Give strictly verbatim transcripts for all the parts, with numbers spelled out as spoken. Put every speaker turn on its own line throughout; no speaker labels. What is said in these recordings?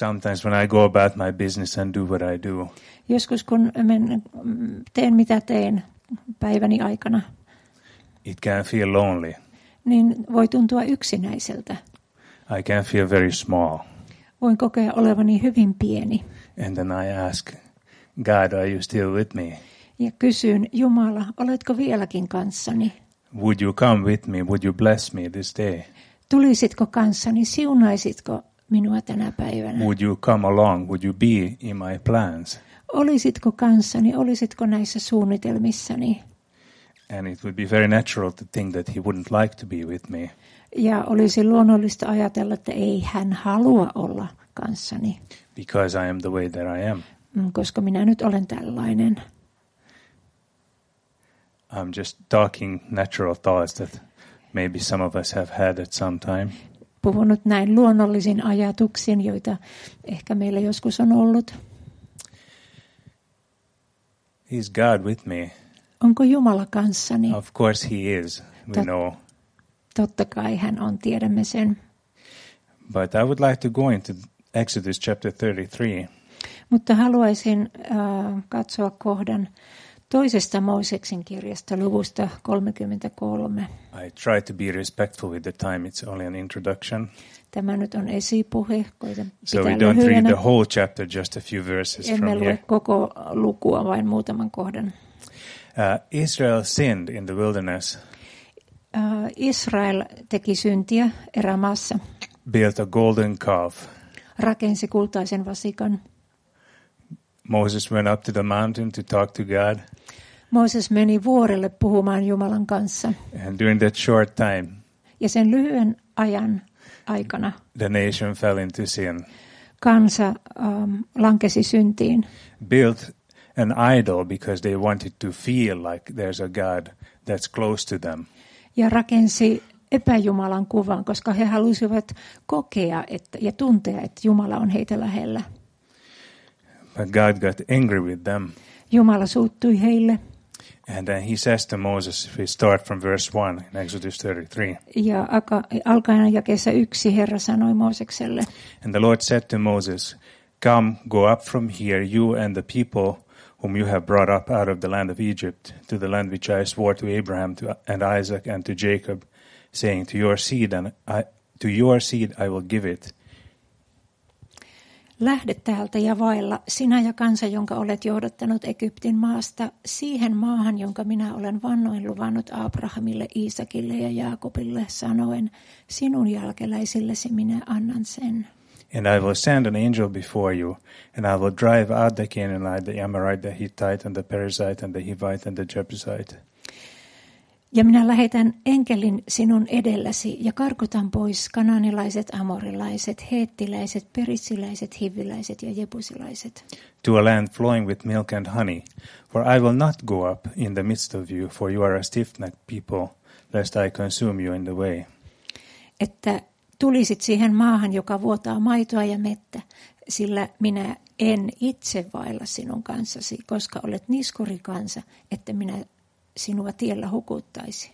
Sometimes when I go about my business and do what I do,
Joskus kun men, teen mitä teen päiväni aikana,
it can feel lonely.
niin voi tuntua yksinäiseltä.
I can feel very small.
Voin kokea olevani hyvin pieni.
And then I ask, God, are you still with me?
Ja kysyn, Jumala, oletko vieläkin kanssani?
Would you come with me? Would you bless me this day?
Tulisitko kanssani, siunaisitko minua tänä päivänä?
Would you come along? Would you be in my plans?
Olisitko kanssani, olisitko näissä suunnitelmissani?
And it would be very natural to think that he wouldn't like to be with me.
Ja olisi luonnollista ajatella, että ei hän halua olla kanssani.
Because I am the way that I am.
Koska minä nyt olen tällainen.
I'm just talking natural thoughts that maybe some of us have had at some time.
Puhunut näin luonnollisin ajatuksin, joita ehkä meillä joskus on ollut.
Is God with me?
Onko Jumala kanssani?
Of course he is. We
Tot-
know.
Totta kai hän on, tiedämme sen.
But I would like to go into Exodus chapter thirty-three.
Mutta haluaisin äh, katsoa kohdan toisesta Mooseksen kirjasta luvusta kolmekymmentäkolme.
I try to be respectful with the time. It's only an introduction.
Tämä nyt on esipuhe. Koitan
So
pitää
we don't read
lyhyenä.
the whole chapter, just a few verses
Emme
from
lue
here.
koko lukua, vain muutaman kohdan.
Uh, Israel sinned in the wilderness,
Uh, Israel teki syntiä erämaassa,
built a golden calf.
rakensi kultaisen vasikan.
Moses went up to the mountain to talk to God.
Mooses meni vuorelle puhumaan Jumalan kanssa.
And during that short time,
Ja sen lyhyen ajan aikana
the nation fell into sin.
kansa um, lankesi syntiin.
Built an idol because they wanted to feel like there's a God that's close to them.
Ja rakensi epäjumalan kuvan, koska he halusivat kokea että, ja tuntea, että Jumala on heitä lähellä.
But God got angry with them.
Jumala suuttui heille.
And then he says to Moses, if we start from verse one in Exodus thirty-three.
Ja alkaen jakeessa yksi Herra sanoi Moosekselle.
And the Lord said to Moses, come, go up from here, you and the people whom you have brought up out of the land of Egypt, to the land which I swore to Abraham to, and Isaac and to Jacob, saying, to your seed and I, to your seed I will give it.
Lähde täältä ja vaella, sinä ja kansa, jonka olet johdattanut Egyptin maasta, siihen maahan, jonka minä olen vannoin luvannut Abrahamille, Iisakille ja Jaakobille, sanoen, sinun jälkeläisillesi minä annan sen.
And I will send an angel before you, and I will drive out the Canaanite, the Amorite, the Hittite, and the Perizzite, and the Hivite, and the Jebusite.
Ja minä lähetän enkelin sinun edelläsi ja karkotan pois kananilaiset, amorilaiset, heettiläiset, perissiläiset, hiviläiset ja jebusilaiset.
To a land flowing with milk and honey, for I will not go up in the midst of you, for you are a stiff-necked people, lest I consume you in the way.
Että tulisit siihen maahan, joka vuotaa maitoa ja mettä, sillä minä en itse vailla sinun kanssasi, koska olet niskurikansa, että minä sinua tiellä hukuttaisi.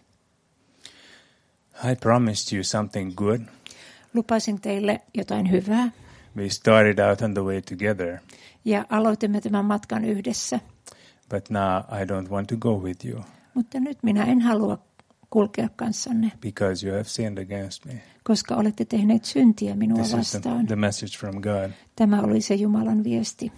I promised you something good.
Lupasin teille jotain hyvää.
We started out on the way together,
Ja aloitimme tämän matkan yhdessä.
but now I don't want to go with you,
Mutta nyt minä en halua kulkea kanssanne,
because you have sinned against me.
koska olette tehneet syntiä minua
This is the,
vastaan.
the message from God.
Tämä oli se Jumalan viesti.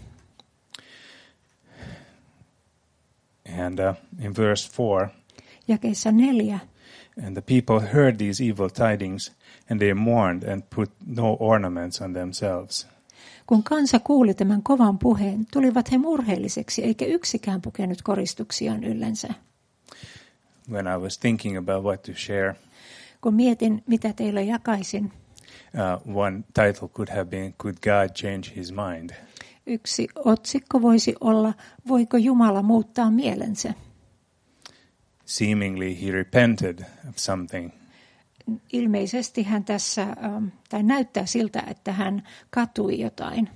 And uh, in verse four,
Jakeessa neljä.
and the people heard these evil tidings, and they mourned and put no ornaments on themselves.
Kun kansa kuuli tämän kovan puheen, tulivat he murheelliseksi, eikä yksikään pukenut koristuksiaan yllensä.
When I was thinking about what to share,
Kun mietin, mitä teille jakaisin,
uh, one title could have been, Could God Change His Mind?
yksi otsikko voisi olla, voiko Jumala muuttaa mielensä?
Seemingly he repented of something.
Ilmeisesti hän tässä, ähm, tai näyttää siltä, että hän katui jotain.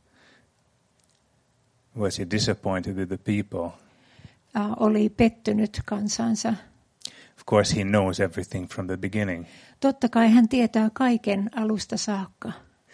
Was he disappointed with the people?
Äh, oli pettynyt kansansa.
Of course he knows everything from the beginning.
Totta kai hän tietää kaiken alusta saakka.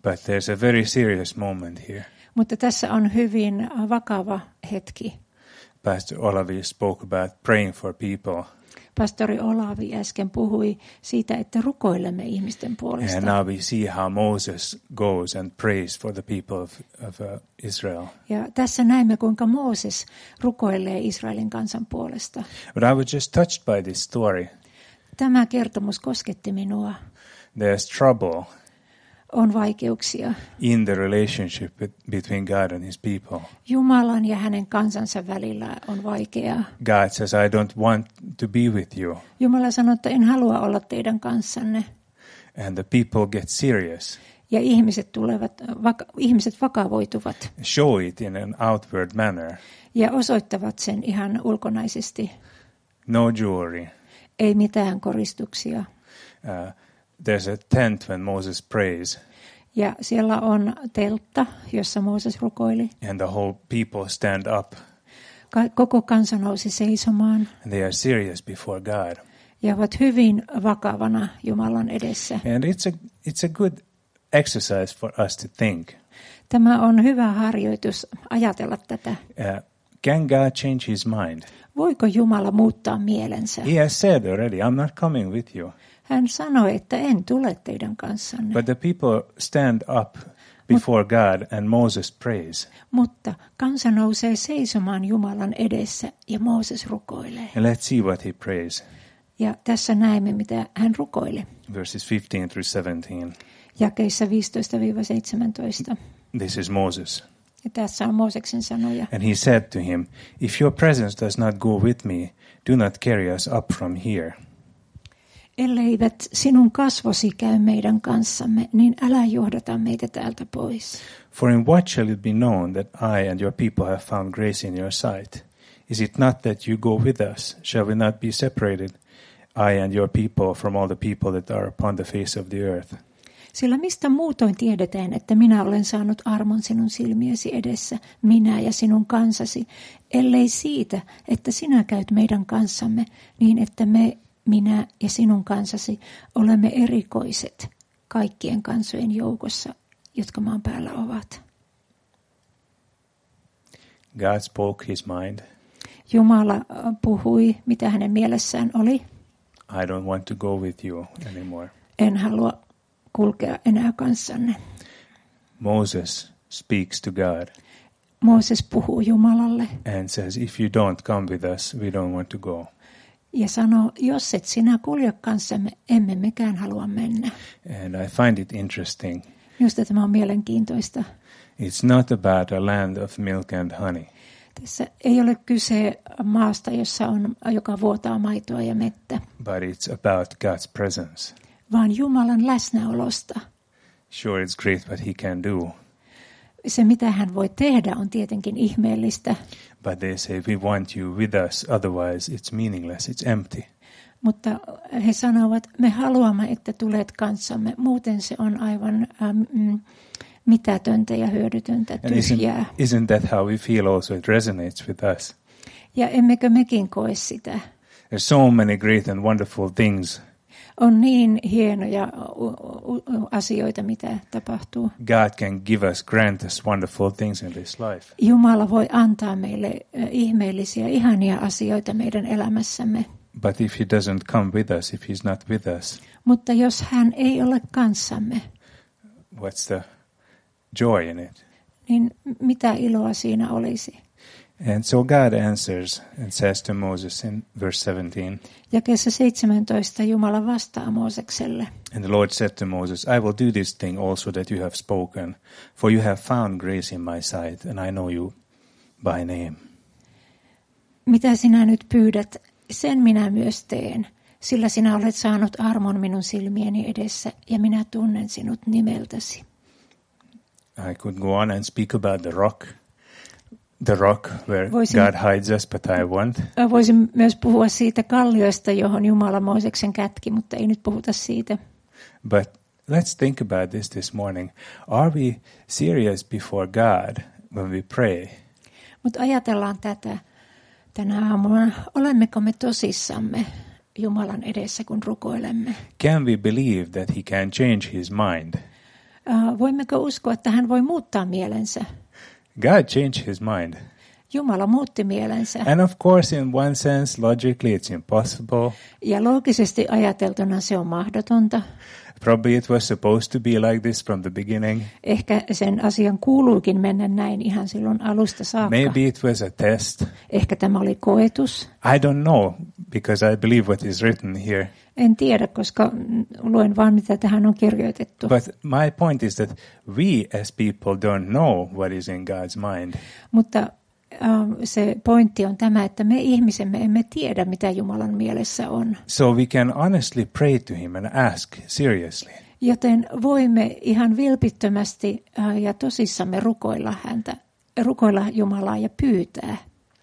But there's a very serious moment here.
Mutta tässä on hyvin vakava hetki.
Pastor Olavi spoke about praying for people.
Pastori Olavi äsken puhui siitä, että rukoilemme ihmisten puolesta.
And now we see how Moses goes and prays for the people of, of uh, Israel.
Ja tässä näemme, kuinka Mooses rukoilee Israelin kansan puolesta.
But I was just touched by this story.
Tämä kertomus kosketti minua.
There's trouble
On vaikeuksia
in the relationship between God and his people.
Jumalan ja hänen kansansa välillä on vaikeaa.
God says, I don't want to be with you.
Jumala sanoo, että en halua olla teidän kanssanne.
And the people get serious.
Ja ihmiset tulevat, vaka, ihmiset vakavoituvat.
Show it in an outward manner.
Ja osoittavat sen ihan ulkonaisesti.
No jewelry.
Ei mitään koristuksia.
Uh, there's a tent when Moses prays.
Ja siellä on teltta, jossa Mooses rukoili.
And the whole people stand up.
Ka- koko kansa nousi seisomaan.
And they are serious before God.
Ja ovat hyvin vakavana Jumalan edessä.
And it's a, it's a good exercise for us to think.
Tämä on hyvä harjoitus ajatella tätä.
Uh, can God change his mind?
Voiko Jumala muuttaa mielensä?
He has said already, I'm not coming with you.
Hän sanoi, että en tule teidän kanssanne.
But the people stand up before God and Moses prays.
Mutta kansa nousee seisomaan Jumalan edessä ja Mooses rukoilee.
And let's see what he prays.
Ja tässä näemme, mitä hän rukoili.
Verses fifteen through seventeen.
Jakeissa viisitoista seitsemäntoista.
This is Moses.
Ja tässä on Mooseksen sanoja.
And he said to him, if your presence does not go with me, do not carry us up from here.
Elleivät sinun kasvosi käy meidän kanssamme, niin älä johdata meitä täältä pois.
For in what shall it be known that I and your people have found grace in your sight? Is it not that you go with us? Shall we not be separated, I and your people, from all the people that are upon the face of the earth?
Sillä mistä muutoin tiedetään, että minä olen saanut armon sinun silmiesi edessä, minä ja sinun kansasi, ellei siitä, että sinä käyt meidän kanssamme, niin että me, minä ja sinun kansasi, olemme erikoiset kaikkien kansojen joukossa, jotka maan päällä ovat.
God spoke his mind.
Jumala puhui, mitä hänen mielessään oli.
I don't want to go with you anymore.
En halua kulkea enää kanssanne.
Moses speaks to God.
Mooses puhuu Jumalalle
And says, if you don't come with us, we don't want to go.
ja sanoo, jos et sinä kulje kanssamme, emme mekään halua mennä.
And I find it interesting.
Minusta tämä on mielenkiintoista.
It's not about a land of milk and honey.
Tässä ei ole kyse maasta, jossa on, joka vuotaa maitoa ja mettä,
But it's about God's presence.
vaan Jumalan läsnäolosta.
Sure, it's great what he can do.
Se, mitä hän voi tehdä, on tietenkin ihmeellistä,
But they say, we want you with us, otherwise it's meaningless, it's empty.
mutta he sanovat, me haluamme, että tulet kanssamme, muuten se on aivan ähm, mitätöntä ja hyödytöntä,
And
tyhjää.
isn't, isn't that how we feel also? It resonates with us.
Ja emmekö mekin koe sitä?
There's so many great and wonderful things.
On niin hienoja asioita, mitä tapahtuu.
God can give us, grant us wonderful things in this life.
Jumala voi antaa meille ihmeellisiä, ihania asioita meidän elämässämme.
But if he doesn't come with us, if he's not with us,
Mutta jos hän ei ole kanssamme,
what's the joy in it?
niin mitä iloa siinä olisi?
And so God answers and says to Moses in verse seventeen,
Jakeessa seitsemäntoista Jumala vastaa Moosekselle.
and the Lord said to Moses, I will do this thing also that you have spoken, for you have found grace in my sight, and I know you by name.
Mitä sinä nyt pyydät, sen minä myös teen, sillä sinä olet saanut armon minun silmieni edessä, ja minä tunnen sinut nimeltäsi.
I could go on and speak about the rock, the rock where
Voisin-
God hides us, but I won't.
Voisin myös puhua siitä kalliosta, johon Jumala Mooseksen kätki, mutta ei nyt puhuta siitä.
But let's think about this this morning. Are we serious before God when we pray?
Mutta ajatellaan tätä tänä aamuna. Olemmeko me tosissamme Jumalan edessä, kun rukoilemme?
Can we believe that he can change his mind?
Uh, voimmeko uskoa, että hän voi muuttaa mielensä?
God changed his mind.
Jumala muutti mielensä.
And of course, in one sense, logically, it's impossible.
Ja loogisesti ajateltuna se on mahdotonta.
Probably it was supposed to be like this from the beginning.
Ehkä sen asian kuuluukin mennä näin ihan silloin alusta saakka.
Maybe it was a test.
Ehkä tämä oli koetus.
I don't know, because I believe what is written here.
En tiedä, koska luen vaan mitä tähän on kirjoitettu.
But my point is that we as people don't know what is in God's mind.
Mutta um, se pointti on tämä, että me ihmisemme emme tiedä, mitä Jumalan mielessä on.
So we can honestly pray to him and ask seriously.
Joten voimme ihan vilpittömästi uh, ja tosissamme rukoilla häntä, rukoilla Jumalaa ja pyytää.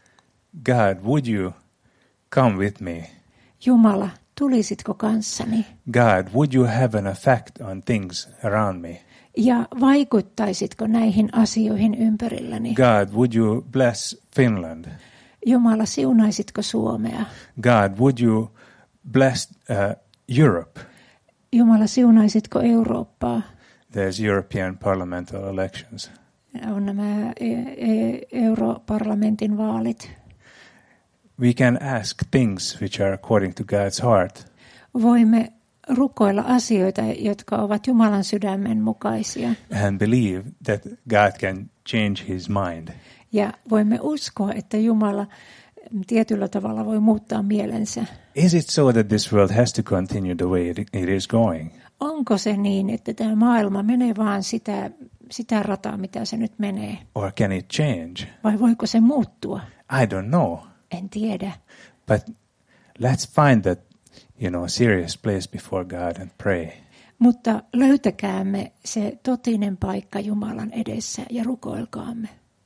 God, would you come with me?
Jumala, tulisitko kanssani?
God, would you have an effect on things around me?
Ja vaikuttaisitko näihin asioihin ympärilläni?
God, would you bless Finland?
Jumala, siunaisitko Suomea?
God, would you bless uh, Europe?
Jumala, siunaisitko Eurooppaa?
There's European parliamentary elections.
On nämä e- e- europarlamentin vaalit.
We can ask things which are according to God's heart.
Voimme rukoilla asioita, jotka ovat Jumalan sydämen mukaisia.
And believe that God can change his mind.
Ja voimme uskoa, että Jumala tietyllä tavalla voi muuttaa mielensä.
Is it so that this world has to continue the way it, it is going?
Onko se niin, että tämä maailma menee vaan sitä, sitä rataa, mitä se nyt menee?
Or can it change?
Vai voiko se muuttua?
I don't know.
En tiedä.
But let's find that, you know, serious place before God and pray.
Mutta löytäkäämme se totinen paikka Jumalan edessä ja rukoilkaamme.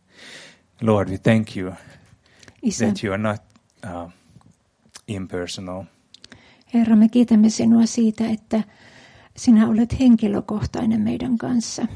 Lord, we thank you
Isä,
that you are not uh, impersonal.
Herra, me kiitämme sinua siitä, että sinä olet henkilökohtainen meidän kanssa.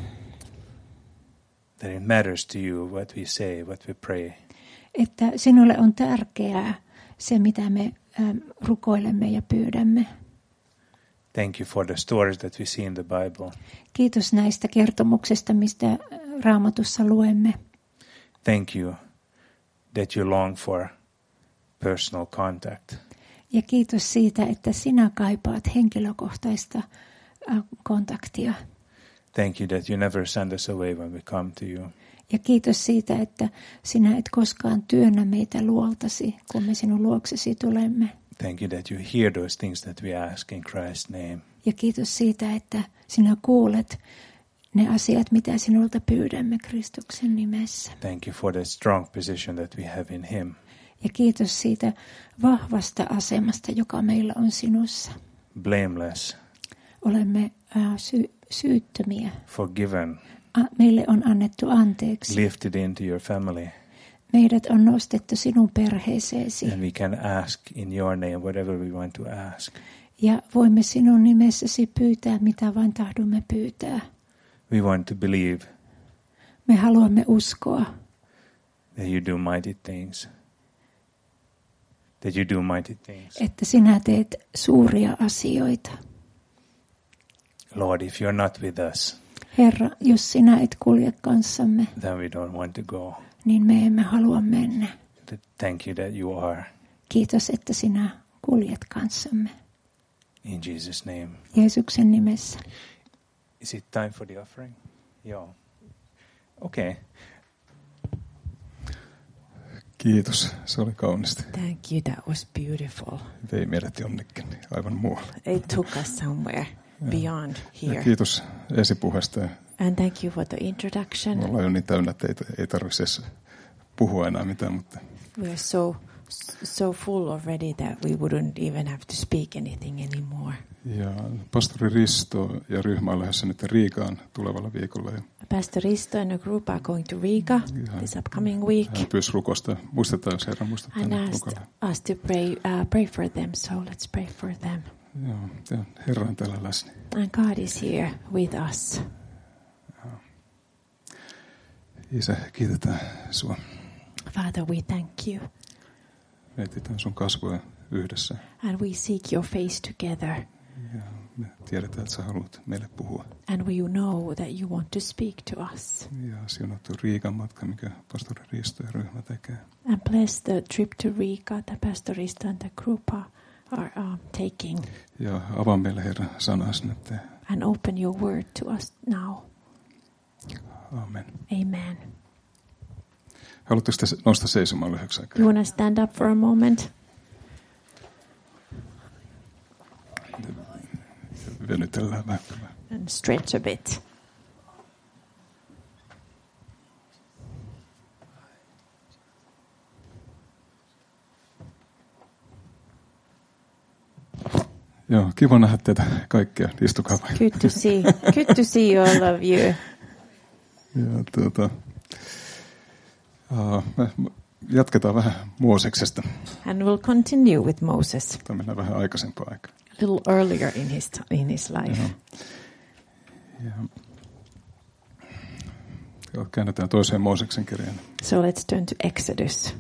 That it matters to you what we say, what we pray.
Että sinulle on tärkeää se, mitä me ähm, rukoilemme ja pyydämme.
Thank you for the stories that we see in the Bible.
Kiitos näistä kertomuksista, mistä Raamatussa luemme.
Thank you that you long for personal contact.
Ja kiitos siitä, että sinä kaipaat henkilökohtaista äh, kontaktia.
Thank you that you never send us away when we come to you.
Ja kiitos siitä, että sinä et koskaan työnnä meitä luoltasi, kun me sinun luoksesi tulemme.
Thank you that you hear those things that we ask in Christ's name.
Ja kiitos siitä, että sinä kuulet ne asiat, mitä sinulta pyydämme Kristuksen nimessä.
Thank you for the strong position that we have in him.
Ja kiitos siitä vahvasta asemasta, joka meillä on sinussa.
Blameless,
Olemme äh, sy- syyttömiä.
forgiven,
A- meille on annettu anteeksi.
lifted into your family.
Meidät on nostettu sinun perheeseesi.
And we can ask in your name whatever we want to ask.
Ja voimme sinun nimessäsi pyytää, mitä vain tahdomme pyytää.
We want to believe
Me haluamme uskoa,
that you do mighty things. That you do mighty things.
että sinä teet suuria asioita.
Lord, if you're not with us,
Herra, jos sinä et kulje kanssamme,
then we don't want to go.
niin me emme halua mennä.
Thank you that you are.
Kiitos, että sinä kuljet kanssamme.
In Jesus' name.
Jeesuksen nimessä.
Is it time for the offering? Joo. Okay.
Kiitos, se oli kaunista.
Thank you, that was beautiful.
Vei meidät jonnekin aivan muualle.
It took us somewhere beyond
Ja
here.
kiitos esipuheesta.
And thank you for the
Me
introduction.
ollaan jo niin täynnä, että ei, ei tarvitse edes puhua enää mitään, mutta
We are so so full already that we wouldn't even have to speak anything anymore.
ja pastori Risto ja ryhmä on lähdössä nyt Riikaan tulevalla viikolla. Ja
Pastor Risto and a group are going to Riga this upcoming week.
hän pyysi rukosta. Muistetaan, jos Herra muistuttaa
And
nyt
asked
rukoilla.
us to pray, uh, pray for them, so let's pray for them.
Joo, ja Herra on täällä läsnä.
And God is here with us.
Isä, kiitetään sua.
Father, we thank you.
Me etsitään sun kasvoja yhdessä.
And we seek your face together.
Ja me tiedetään, että sä haluat meille puhua.
And we know that you want to speak to us.
Ja siunattu Riikan matka, mikä pastori Risto ja ryhmä tekee.
And bless the trip to Riga that Pastor Risto and the group are, are uh, taking.
Ja avaa meille Herra sanasi nyt.
And open your word to us now.
Amen.
Amen.
Haluatteko te nousta seisomaan lyhyeksi aikaa?
You want to stand up for a moment?
Venytellään vähän.
And stretch a bit.
Joo, kiva nähdä teitä kaikkia. Istukaa vain.
Good to see. Good to see all of you.
Ja, tuota, uh, me jatketaan vähän Mooseksesta.
And we'll continue with Moses.
Tämä mennään vähän aikaisempaan aikaan.
A little earlier in his in his life.
Ja, ja, ja käännetään toiseen Mooseksen kirjaan.
So let's turn to Exodus.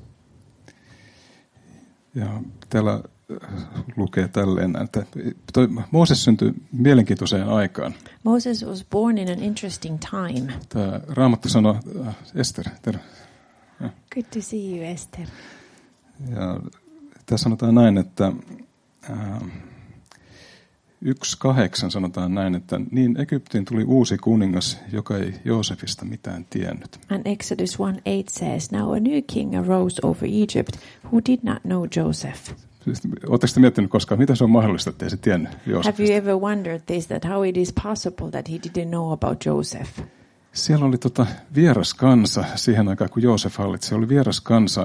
Ja täällä lukee tälleen, että toi Mooses syntyi mielenkiintoiseen aikaan.
Moses was born in an interesting time.
Tämä Raamattu sanoo, äh, Ester, terve. Ja,
Good to see you, Esther.
ja tässä sanotaan näin, että äh, yksi kahdeksan sanotaan näin, että niin Egyptiin tuli uusi kuningas, joka ei Joosefista mitään tiennyt.
And Exodus one eight says, "Now a new king arose over Egypt, who did not know Joseph."
Oletteko te miettinyt koskaan, mitä se on mahdollista, että ei se tiennyt
Have
Joosefista?
you ever wondered this, that how it is possible that he didn't know about Joseph?
Siellä oli tota vieras kansa siihen aikaan, kun Joosef hallitsi. Se oli vieras kansa,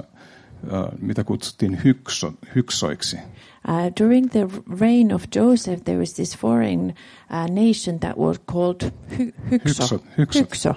äh, mitä kutsuttiin hykso, hyksoiksi.
Uh, during the reign of Joseph, there was this foreign uh, nation that was called hy- Hykso.
Hyksot, hyksot.
Hykso.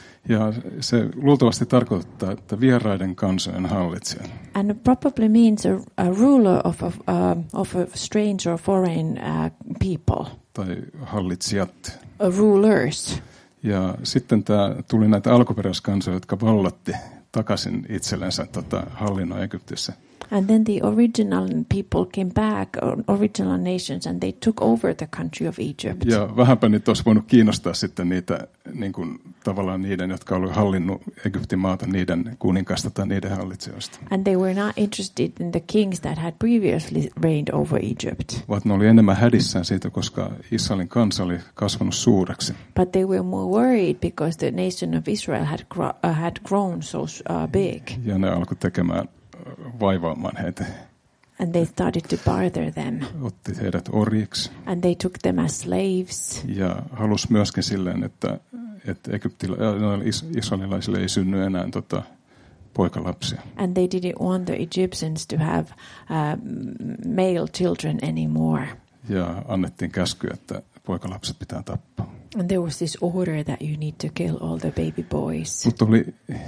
Ja se luultavasti tarkoittaa, että vieraiden kansojen hallitsija.
And it probably means a, a ruler of a, uh, of a strange or foreign uh, people,
Tai hallitsijat.
uh, rulers.
Ja sitten tämä tuli näitä alkuperäiskansoja, jotka vallatti takaisin itsellensä tota, hallinnon Egyptissä.
And then the original people came back, or original nations, and they took over the country of Egypt.
Ja vähänpä niitä olisi voinut kiinnostaa sitten niitä, niin kuin, tavallaan niiden, jotka olivat hallinnut Egyptin maata, niiden kuninkaista tai niiden hallitsijoista.
And they were not interested in the kings that had previously reigned over Egypt.
Vaan ne oli enemmän hädissään siitä, koska Israelin kansa oli kasvanut suureksi.
But they were more worried because the nation of Israel had gro- uh, had grown so uh, big.
Ja ne alkoi tekemään vaivaamaan heitä.
And they started to barter them.
Otti heidät orjiksi.
And they took them as slaves.
Ja halusi myöskin silleen, että, että Egyptillä, israelilaisille ei synny enää tota, poikalapsia.
And they didn't want the Egyptians to have uh, male children anymore.
Ja annettiin käsky, että poikalapset pitää tappaa.
And there was this order that you need to kill all the baby boys.
Mutta oli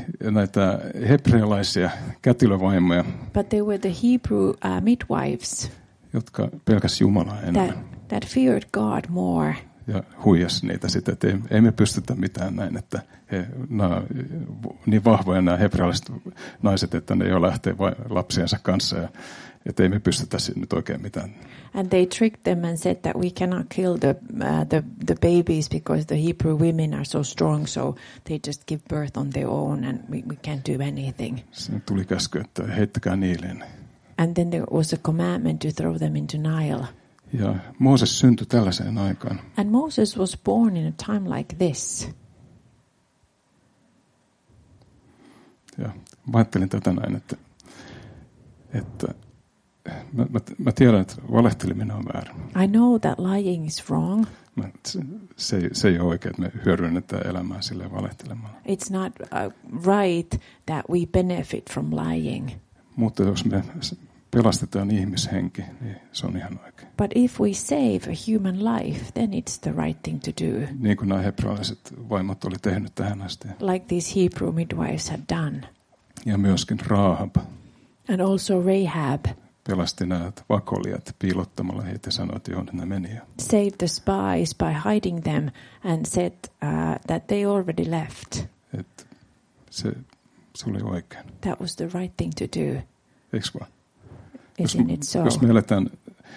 näitä hebrealaisia kätilövaimoja,
But they were the Hebrew uh, midwives
jotka pelkäs Jumalaa
that,
enemmän.
that feared God more.
Ja huijas niitä sitten, että ei, ei me pystytä mitään näin, että he, nämä, niin vahvoja nämä hebrealaiset naiset, että ne jo lähtee lapsiensa kanssa ja että ei me pystytä nyt oikein mitään.
And they tricked them and said that we cannot kill the, uh, the the babies because the Hebrew women are so strong, so they just give birth on their own and we, we can't do anything.
Se tuli käsky, että heittäkää Niiliin.
And then there was a commandment to throw them into Nile.
Ja Mooses syntyi tällaiseen aikaan.
And Moses was born in a time like this.
Ja mä ajattelin tätä näin, että, että mä, mä, mä tiedän, että valehteleminen on väärin.
I know that lying is wrong.
Mä, se, se, ei, se ei ole oikein, että me hyödynnetään elämää silleen valehtelemalla.
It's not uh, right that we benefit from lying.
Mutta jos me pelastetaan ihmishenki, niin se on ihan oikein.
But if we save a human life, then it's the right thing to do.
Niin kuin nämä hebrealaiset vaimot oli tehnyt tähän asti.
Like these Hebrew midwives had done.
Ja myöskin Raahab
And also Rahab
pelasti nämä vakolijat piilottamalla heitä ja sanoi, että joo, ne meni.
saved the spies by hiding them and said uh, that they already left.
Että se, se oli oikein.
That was the right thing to do.
Eikö vaan?
Isn't it so?
Jos me eletään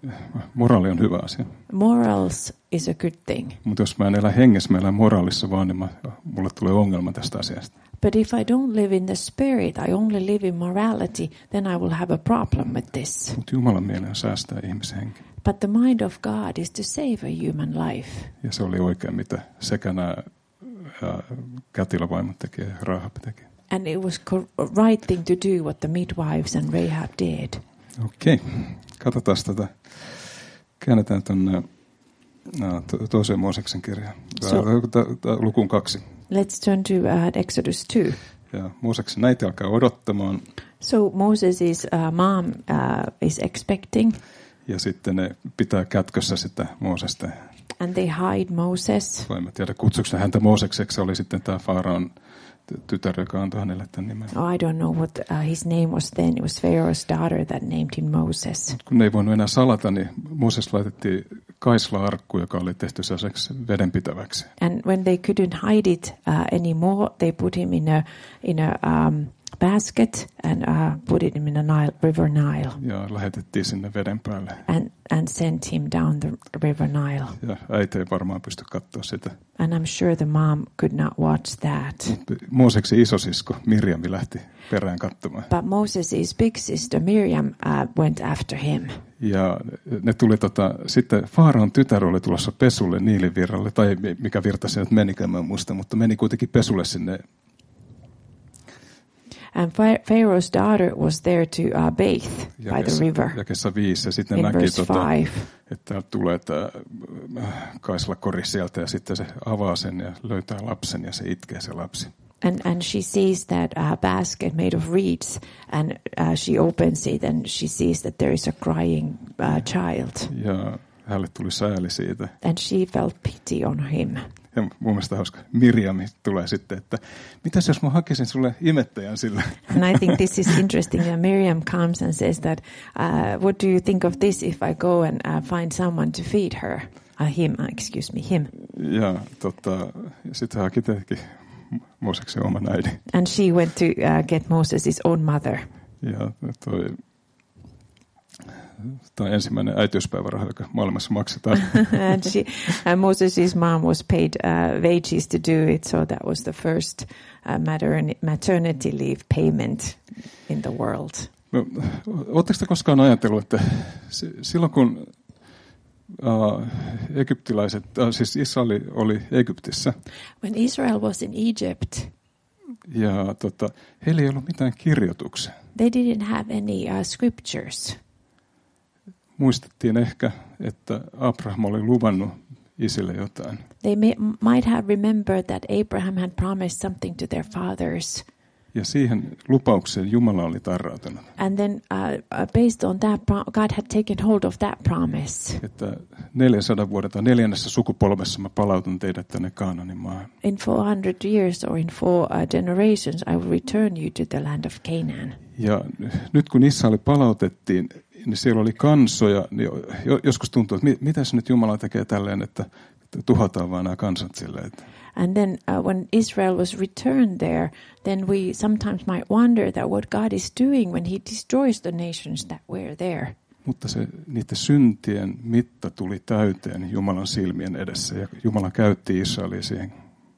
moraali on hyvä asia.
Morals is a good thing.
Mutta jos mä en elä hengessä, mä elän moraalissa vaan, niin mä, mulle tulee ongelma tästä asiasta.
But if I don't live in the spirit, I only live in morality, then I will have a problem with this.
Mutta Jumalan mieli on säästää ihmisen henki.
But the mind of God is to save a human life.
Ja se oli oikein, mitä sekä nämä kätilövaimot teki ja Rahab teki.
And it was co- right thing to do what the midwives and Rahab did.
Okei, okay. Katsotaan tätä. Käännetään tuonne no, to- toiseen Mooseksen kirjaan.
So,
lukuun kaksi.
Let's turn to uh, Exodus two.
Ja Mooseksen äiti alkaa odottamaan.
So Moses' uh, mom uh, is expecting.
Ja sitten ne pitää kätkössä sitä Moosesta.
And they hide Moses.
Vai mä tiedä, kutsuiko häntä Moosekseksi, oli sitten tämä Faraon tytär, joka antoi hänelle tämän nimen.
Oh, I don't know what uh, his name was then. It was Pharaoh's daughter that named him Moses.
Kun ne ei voinut enää salata, niin Mooses laitettiin kaisla-arkku, joka oli tehty sellaiseksi vedenpitäväksi.
And when they couldn't hide it uh, anymore, they put him in a in a um, basket and uh, put it in a Nile, river Nile.
Ja lähetettiin sinne veden päälle.
And and sent him down the river Nile.
Ja äiti ei varmaan pysty katsoa sitä.
And I'm sure the mom could not watch that.
Mooseksen isosisko Mirjami lähti perään katsomaan.
But Moses' big sister Miriam uh, went after him.
Ja ne tuli tota, sitten Faraon tytär oli tulossa pesulle Niilivirralle, tai mikä virta se nyt menikään, mä en muista, mutta meni kuitenkin pesulle sinne.
And Pharaoh's daughter was there to uh, bathe
ja
by
kes,
the river.
Ja kesä viisi, ja sitten
in
näki, tota,
five.
että täältä tulee tämä kaislakori sieltä, ja sitten se avaa sen ja löytää lapsen, ja se itkee se lapsi.
And and she sees that uh, basket made of reeds, and uh, she opens it, and she sees that there is a crying uh, child.
Ja hänelle tuli sääli siitä.
And she felt pity on him.
Ja mun mielestä hauska, Mirjami tulee sitten, että mitäs jos mä hakisin sulle imettäjän sillä?
And I think this is interesting that Miriam comes and says that, uh, what do you think of this if I go and uh, find someone to feed her? Uh, him, uh, excuse me, him.
Ja tota, sitten hän haki tietenkin Mooseksen oman äidin.
And she went to uh, get Moses' own mother.
Ja toi, tämä on ensimmäinen äitiyspäiväraha, joka maailmassa maksetaan.
And she, uh, Moses' mom was paid uh, wages to do it, so that was the first uh, matern- maternity leave payment in the world.
No, oletteko te koskaan ajatellut, että silloin kun uh, egyptiläiset, uh, siis Israel oli Egyptissä.
When Israel was in Egypt,
ja tota, heillä ei ollut mitään kirjoituksia.
They didn't have any uh, scriptures.
Muistettiin ehkä, että Abraham oli luvannut isille jotain.
They may, might have remembered that Abraham had promised something to their fathers.
Ja siihen lupaukseen Jumala oli tarrautunut.
And then uh, based on that, God had taken hold of that promise.
Että neljänsadan vuoden tai neljännessä sukupolvessa mä palautan teidät tänne Kaananin maahan.
In four hundred years or in four uh, generations, I will return you to the land of Canaan.
Ja nyt kun Israel palautettiin, niin siellä oli kansoja, niin joskus tuntuu, että mitäs nyt Jumala tekee tälleen, että tuhotaan vaan nämä kansat silleen. Että
And then uh, when Israel was returned there, then we sometimes might wonder that what God is doing when he destroys the nations that were there.
Mutta se, niiden syntien mitta tuli täyteen Jumalan silmien edessä ja Jumala käytti Israelia siihen.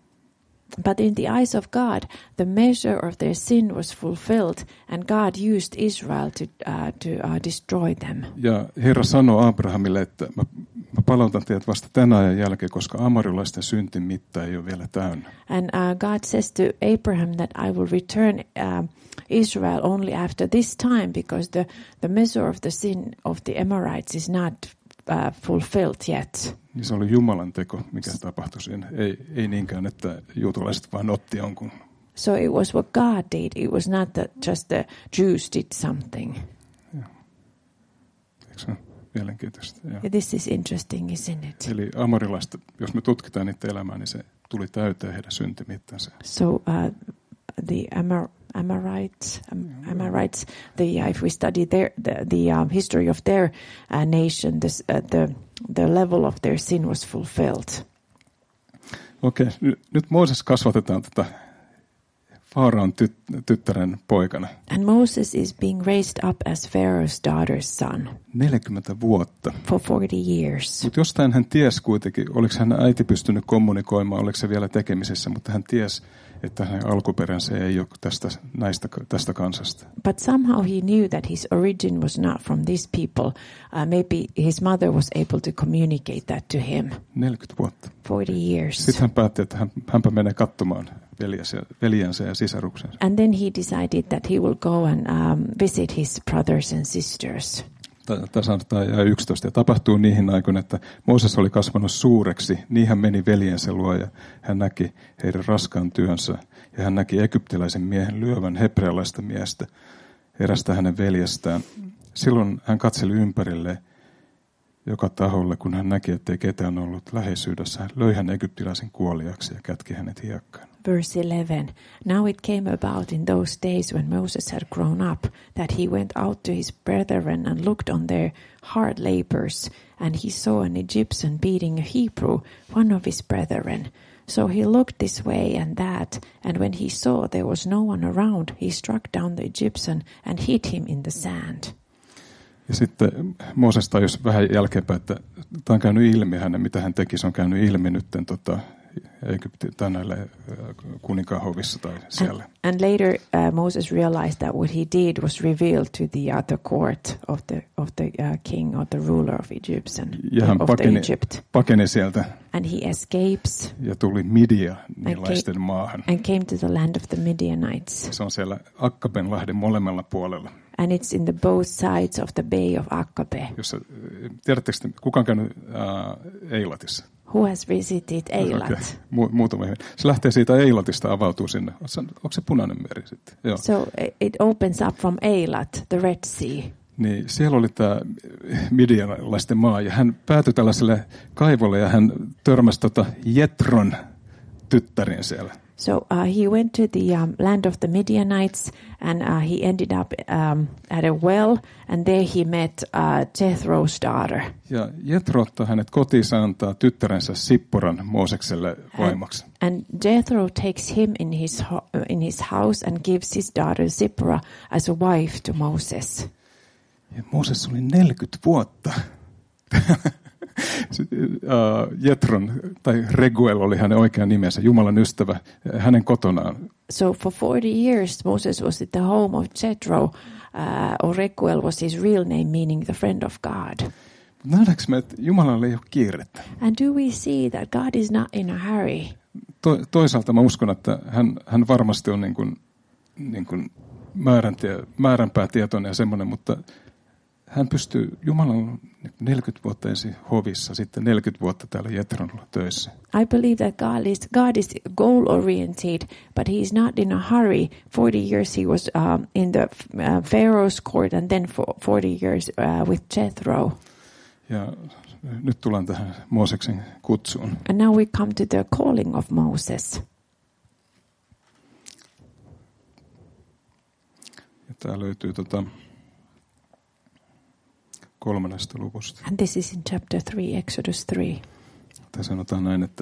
But in the eyes of God, the measure of their sin was fulfilled, and God used Israel to uh, to uh, destroy them.
Ja Herra sanoi Abrahamille, että mä, mä palautan teidät vasta tämän ajan jälkeen, koska amorilaisten syntin mitta ei ole vielä täynnä.
And uh, God says to Abraham that I will return uh, Israel only after this time, because the the measure of the sin of the Amorites is not uh, fulfilled yet.
Niin se oli Jumalan teko, mikä tapahtui siinä. Ei, ei niinkään, että juutalaiset vaan otti jonkun.
So it was what God did. It was not that just the Jews did something.
Ja. Eikö se ole mielenkiintoista? Ja.
This is interesting, isn't it?
Eli amorilaista, jos me tutkitaan niiden elämää, niin se tuli täyteen heidän syntimittansa.
So uh, the Amor Amorites, um, Amorites, the uh, if we study their the, the uh, history of their uh, nation, this, uh, the the level of their sin was fulfilled.
Okei, okay. Nyt Mooses kasvatetaan tätä Faaraon tyt- tyttären poikana.
And Moses is being raised up as Pharaoh's daughter's son
neljäkymmentä vuotta.
for forty years.
Mutta jostain hän ties kuitenkin, oliko hän äiti pystynyt kommunikoimaan, oliko se vielä tekemisissä, mutta hän ties, että hänen alkuperänsä ei ole tästä, näistä, tästä kansasta.
But somehow he knew that his origin was not from these people. Uh, maybe his mother was able to communicate that to him.
neljäkymmentä vuotta.
forty years.
Sitten hän päätti, että hän, hänpä menee katsomaan veljensä, veljensä ja sisaruksensa.
And then he decided that he will go and um, visit his brothers and sisters.
Tämä sanotaan jae yksitoista. Ja tapahtuu niihin aikoina, että Mooses oli kasvanut suureksi, niin hän meni veljensä luo ja hän näki heidän raskaan työnsä. Ja hän näki egyptiläisen miehen lyövän hebrealaista miestä, erästä hänen veljestään. Silloin hän katseli ympärille joka taholle, kun hän näki, ettei ketään ollut läheisyydessä. Hän löi hän egyptiläisen kuoliaksi ja kätki hänet hiekkaan.
Verse eleven. Now it came about in those days when Moses had grown up that he went out to his brethren and looked on their hard labors, and he saw an Egyptian beating a Hebrew, one of his brethren. So he looked this way and that, and when he saw there was no one around, he struck down the Egyptian and hit him in the sand.
Ja sitten Mooses tajusi vähän jälkeenpäin, että tämä on käynyt ilmi hänen, mitä hän teki, se on käynyt ilmi nyt tota, Egyptin tänälle kuninkaan hovissa tai siellä.
And, and later uh, Moses realized that what he did was revealed to the other court of the of the uh, king or the ruler of Egypt and
ja hän
of
pakeni,
the Egypt.
pakeni sieltä.
And he escapes.
Ja tuli Midianilaisten maahan.
And came to the land of the Midianites.
Se on siellä Akkabenlahden molemmilla puolella.
And it's in the both sides of the Bay of Akkabe.
Jossa, tiedättekö, kuka on käynyt uh, Eilatissa?
Who has visited Eilat?
Okay. Mu- muutama ihminen. Se lähtee siitä Eilatista, avautuu sinne. Onko se Punainen meri sitten? Joo.
So it opens up from Eilat, the Red Sea.
Niin siellä oli tämä midianilaisten maa, ja hän päätyi tällaiselle kaivolle, ja hän törmäsi tota Jetron tyttäriin siellä.
So uh, he went to the um, land of the Midianites, and uh, he ended up um, at a well, and there he met uh, Jethro's daughter.
Ja Jethro ottaa hänet kotiinsa, antaa tyttärensä Sipporan Moosekselle vaimoksi.
And, and Jethro takes him in his ho- in his house and gives his daughter Zipporah as a wife to Moses.
Ja Mooses oli neljäkymmentä vuotta. Jetron, tai Reguel oli hänen oikea nimensä, Jumalan ystävä, hänen kotonaan.
So for forty years Moses was at the home of Jethro, uh, or Reguel was his real name, meaning the friend of God.
Nähdäänkö me, että Jumalalla ei ole kiirettä?
And do we see that God is not in a hurry?
To, toisaalta mä uskon, että hän, hän varmasti on niin kuin, niin kuin määräntie, määränpäätietoinen ja semmoinen, mutta hän pystyy, Jumala on neljäkymmentä vuotta ensin hovissa, sitten neljäkymmentä vuotta täällä Jetronilla töissä.
I believe that God is, God is goal-oriented, but he is not in a hurry. forty years he was um, in the uh, Pharaoh's court, and then for forty years uh, with Jethro.
Ja nyt tullaan tähän Mooseksen kutsuun.
And now we come to the calling of Moses.
Ja tää löytyy tota kolmannesta luvusta.
And this is in chapter three, Exodus three.
Tässä sanotaan näin, että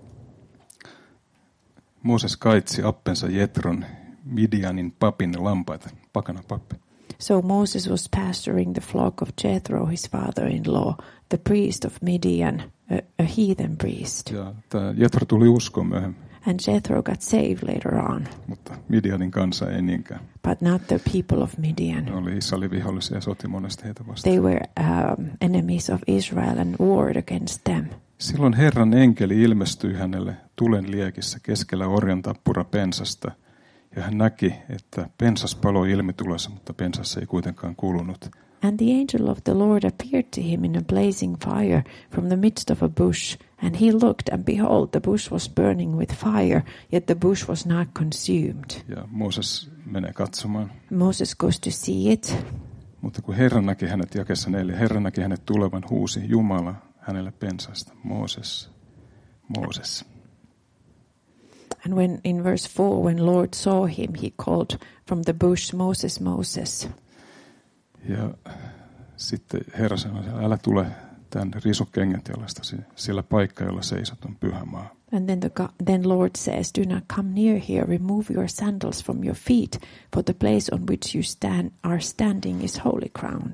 Mooses kaitsi appensa Jetron Midianin papin lampaita, pakana pappi.
So Moses was pasturing the flock of Jethro, his father-in-law, the priest of Midian, a, a heathen priest.
Ja tämä Jetro tuli uskoon myöhemmin.
And Jethro got saved later on.
Mutta Midianin kansa ei niinkään.
But not the people of Midian.
Ne oli Israelin vihollisia ja soti monesti heitä vastaan.
They were um, enemies of Israel and warred against them.
Silloin Herran enkeli ilmestyi hänelle tulen liekissä keskellä orjan tappura pensasta. Ja hän näki, että pensas paloi ilmitulessa, mutta pensas ei kuitenkaan kulunut.
And the angel of the Lord appeared to him in a blazing fire from the midst of a bush. And he looked, and behold, the bush was burning with fire, yet the bush was not consumed.
Ja Mooses menee katsomaan.
Moses goes to see it.
Mutta kun Herra näki hänet jakessa neljä, Herra näki hänet tulevan, huusi Jumala hänelle pensasta. Mooses, Mooses.
And when in verse four, when Lord saw him, he called from the bush, Moses, Moses.
Ja sitten Herra sanoi, älä tule tämän risukengät jalastasi, sillä paikka, jolla seisot, on pyhä maa.
And then the God, then Lord says, do not come near here, remove your sandals from your feet, for the place on which you stand are standing is holy ground.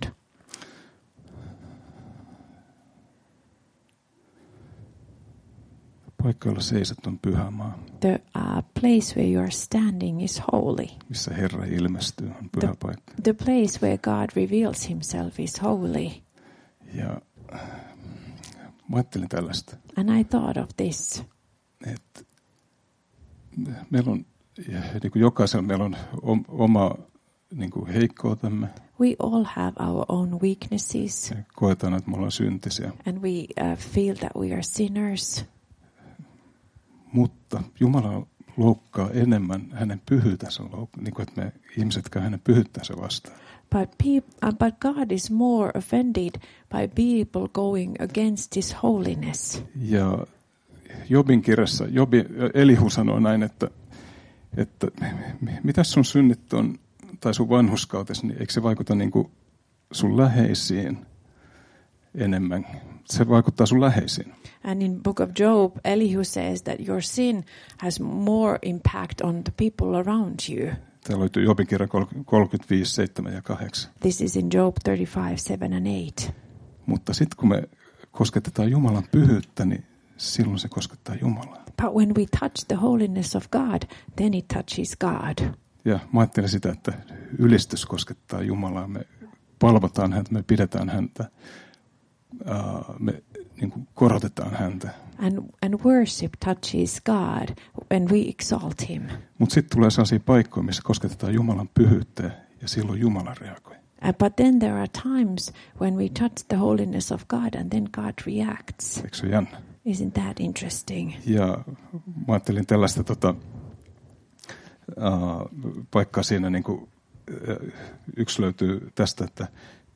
Paikka, jolla seisot, on pyhä maa.
The uh, place where you are standing is holy.
Missä Herra ilmestyy, on pyhä
The,
paikka.
the place where God reveals himself is holy.
Ja mä ajattelin tällaista,
And I thought of this.
että meillä on, ja niin kuin jokaisella meillä on oma niin kuin heikkoutemme.
We all have our own weaknesses.
Ja koetaan, että me ollaan syntisiä.
And we uh, feel that we are sinners.
Mutta Jumala loukkaa enemmän hänen pyhyytänsä, niin kuin että me ihmisetkään hänen pyhyyttänsä vastaan.
But, peop- uh, but God is more offended by people going against his holiness.
Ja Jobin kirjassa, Jobi, Elihu sanoo näin, että, että mitä sun synnit on, tai sun vanhurskautesi, niin eikö se vaikuta niin kuin sun läheisiin enemmän? Se vaikuttaa sun läheisiin.
And in book of Job, Elihu says that your sin has more impact on the people around you.
Täällä löytyy Jobin kirja kolmekymmentäviisi, seitsemän ja kahdeksan.
This is in Job thirty-five, seven and eight.
Mutta sitten kun me kosketetaan Jumalan pyhyyttä, niin silloin se koskettaa Jumalaa.
But when we touch the holiness of God, then it touches God.
Ja mä ajattelen sitä, että ylistys koskettaa Jumalaa. Me palvotaan häntä, me pidetään häntä, uh, me niin kuin korotetaan häntä.
And, and worship touches God when we exalt him.
Mutta sitten tulee sellaisia paikkoja, missä kosketetaan Jumalan pyhyyttä ja silloin Jumala reagoi.
Uh, but then there are times when we touch the holiness of God and then God reacts.
Eikö se ole jännä?
Isn't that interesting?
Ja mä ajattelin tällaista tota, uh, paikkaa siinä, niin kuin, uh, yksi löytyy tästä, että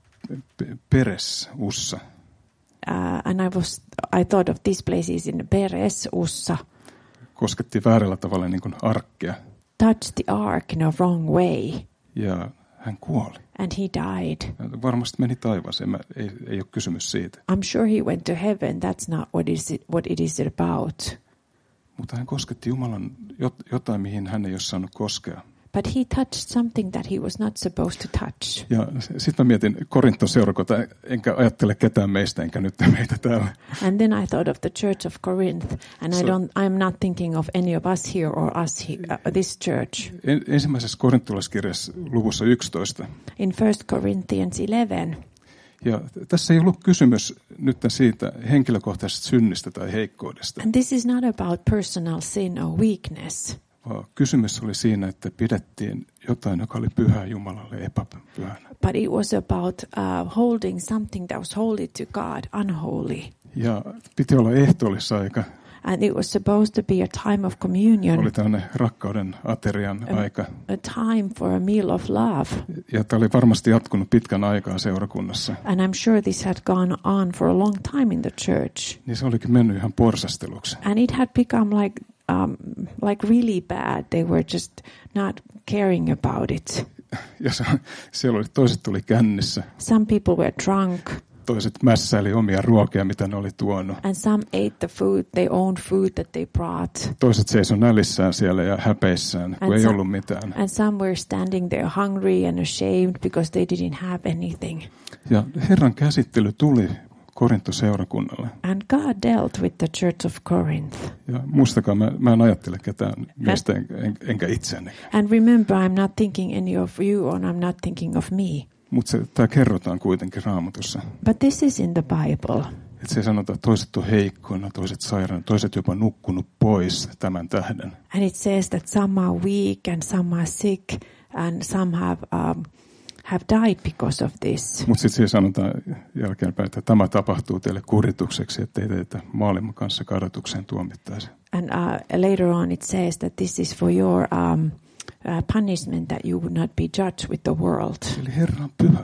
Peres, Ussa.
Uh, and I was, I thought of these places in Peres, Ussa.
Kosketti väärällä tavalla niin kuin arkkia.
Touched the ark in a wrong way.
Ja hän kuoli.
And he died.
Varmasti meni taivaaseen, Mä, ei, ei ole kysymys siitä.
I'm sure he went to heaven. That's not what, is it, what it is about.
Mutta hän kosketti Jumalan jotain, mihin hän ei ole saanut koskea.
But he touched something that he was not supposed to touch.
Ja sitten mä mietin Korinton seurakunta, enkä ajattele ketään meistä, enkä nyt meitä täällä.
And then I thought of the Church of Corinth, and
So,
I don't, I'm not thinking of any of us here or us here, uh, this church.
En, ensimmäisessä korintolaiskirjassa luvussa yksitoista.
In First Corinthians eleven.
Ja tässä ei ollut kysymys nyt siitä henkilökohtaisesta synnistä tai heikkoudesta.
And this is not about personal sin or weakness.
Vaan kysymys oli siinä, että pidettiin jotain, joka oli pyhää Jumalalle epäpyhänä.
But it was about uh, holding something that was holy to God, unholy.
Ja piti olla ehtoollisaika.
And it was supposed to be a time of communion.
Oli tällainen rakkauden aterian
a,
aika.
A time for a meal of love.
Ja tämä oli varmasti jatkunut pitkän aikaa seurakunnassa.
And I'm sure this had gone on for a long time in the church.
Niin se olikin mennyt ihan porsasteluksi.
And it had become like um, like really bad. They were just not caring about it.
Ja se, siellä oli, toiset tuli kännissä.
Some people were drunk.
Toiset mässäili omia ruokia, mitä ne oli tuonut.
And some ate the food, their own food that they brought.
Toiset seisoi nälissään siellä ja häpeissään, kun
And
ei
some,
ollut mitään.
And some were standing there hungry and ashamed because they didn't have anything.
Ja Herran käsittely tuli Korinto-seurakunnalle.
And God dealt with the Church of Corinth.
Ja muistakaa, mä, mä en ajattele ketään meistä en, en, enkä itseäni.
And remember, I'm not thinking any of you or I'm not thinking of me.
Mutta tämä kerrotaan kuitenkin Raamatussa.
But this is in the Bible.
Että se sanotaan, että toiset on heikkoina, toiset sairaana, toiset jopa nukkunut pois tämän tähden.
And it says that some are weak and some are sick and some have um, have died because of this.
Mutta sitten se sanotaan jälkeenpäin, että tämä tapahtuu teille kuritukseksi, ettei teitä maailman kanssa kadotukseen tuomittaisi.
And uh, later on it says that this is for your um, uh, punishment that you would not be judged with the world.
Eli Herra on pyhä.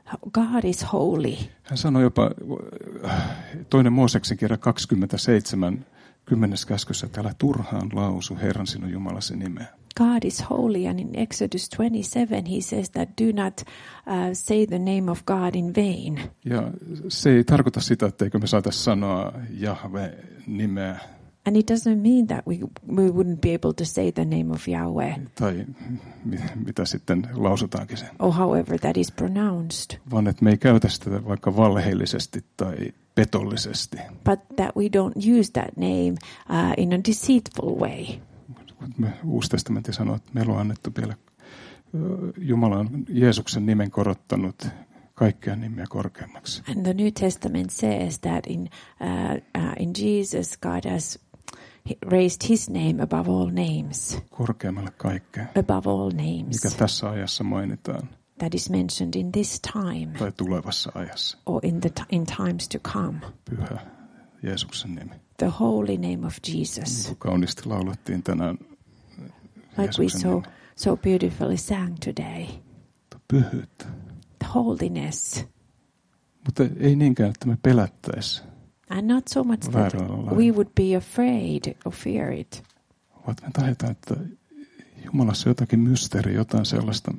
God is holy.
Hän sanoi jopa toinen Mooseksen kirja kaksikymmentäseitsemän kymmenes käskyssä, että älä turhaan lausu Herran sinun Jumalasi nimeä.
God is holy, and in Exodus twenty-seven he says that do not uh, say the name of God in vain.
Ja se ei tarkoita sitä, etteikö me saataisiin sanoa Jahve-nimeä.
And it doesn't mean that we we wouldn't be able to say the name of Yahweh.
Tai mitä sitten lausutaankin sen.
Or however that is pronounced.
Vaan että me ei käytä sitä vaikka valheellisesti tai petollisesti.
But that we don't use that name uh, in a deceitful way.
Me Uusi testamentti sanoo, että meillä on annettu vielä Jumala on Jeesuksen nimen korottanut kaikkia nimiä korkeammaksi.
And the New Testament says that in uh, uh, in Jesus God has raised his name above all names.
Korkeammalle kaikkea.
Above all names.
Mikä tässä ajassa mainitaan.
That is mentioned in this time.
Tai tulevassa ajassa.
Or in the t- in times to come.
Pyhä Jeesuksen nimi.
The holy name of Jesus.
Niin kauniisti laulettiin tänään.
Like we so so beautifully sang today.
Pyhyyttä.
The holiness.
Mutta ei niinkään, että me pelättäisiin.
And not so much that we would be afraid or fear it.
Vaan me tajutaan, että Jumalassa on jotakin mysteeriä, jotain sellaista,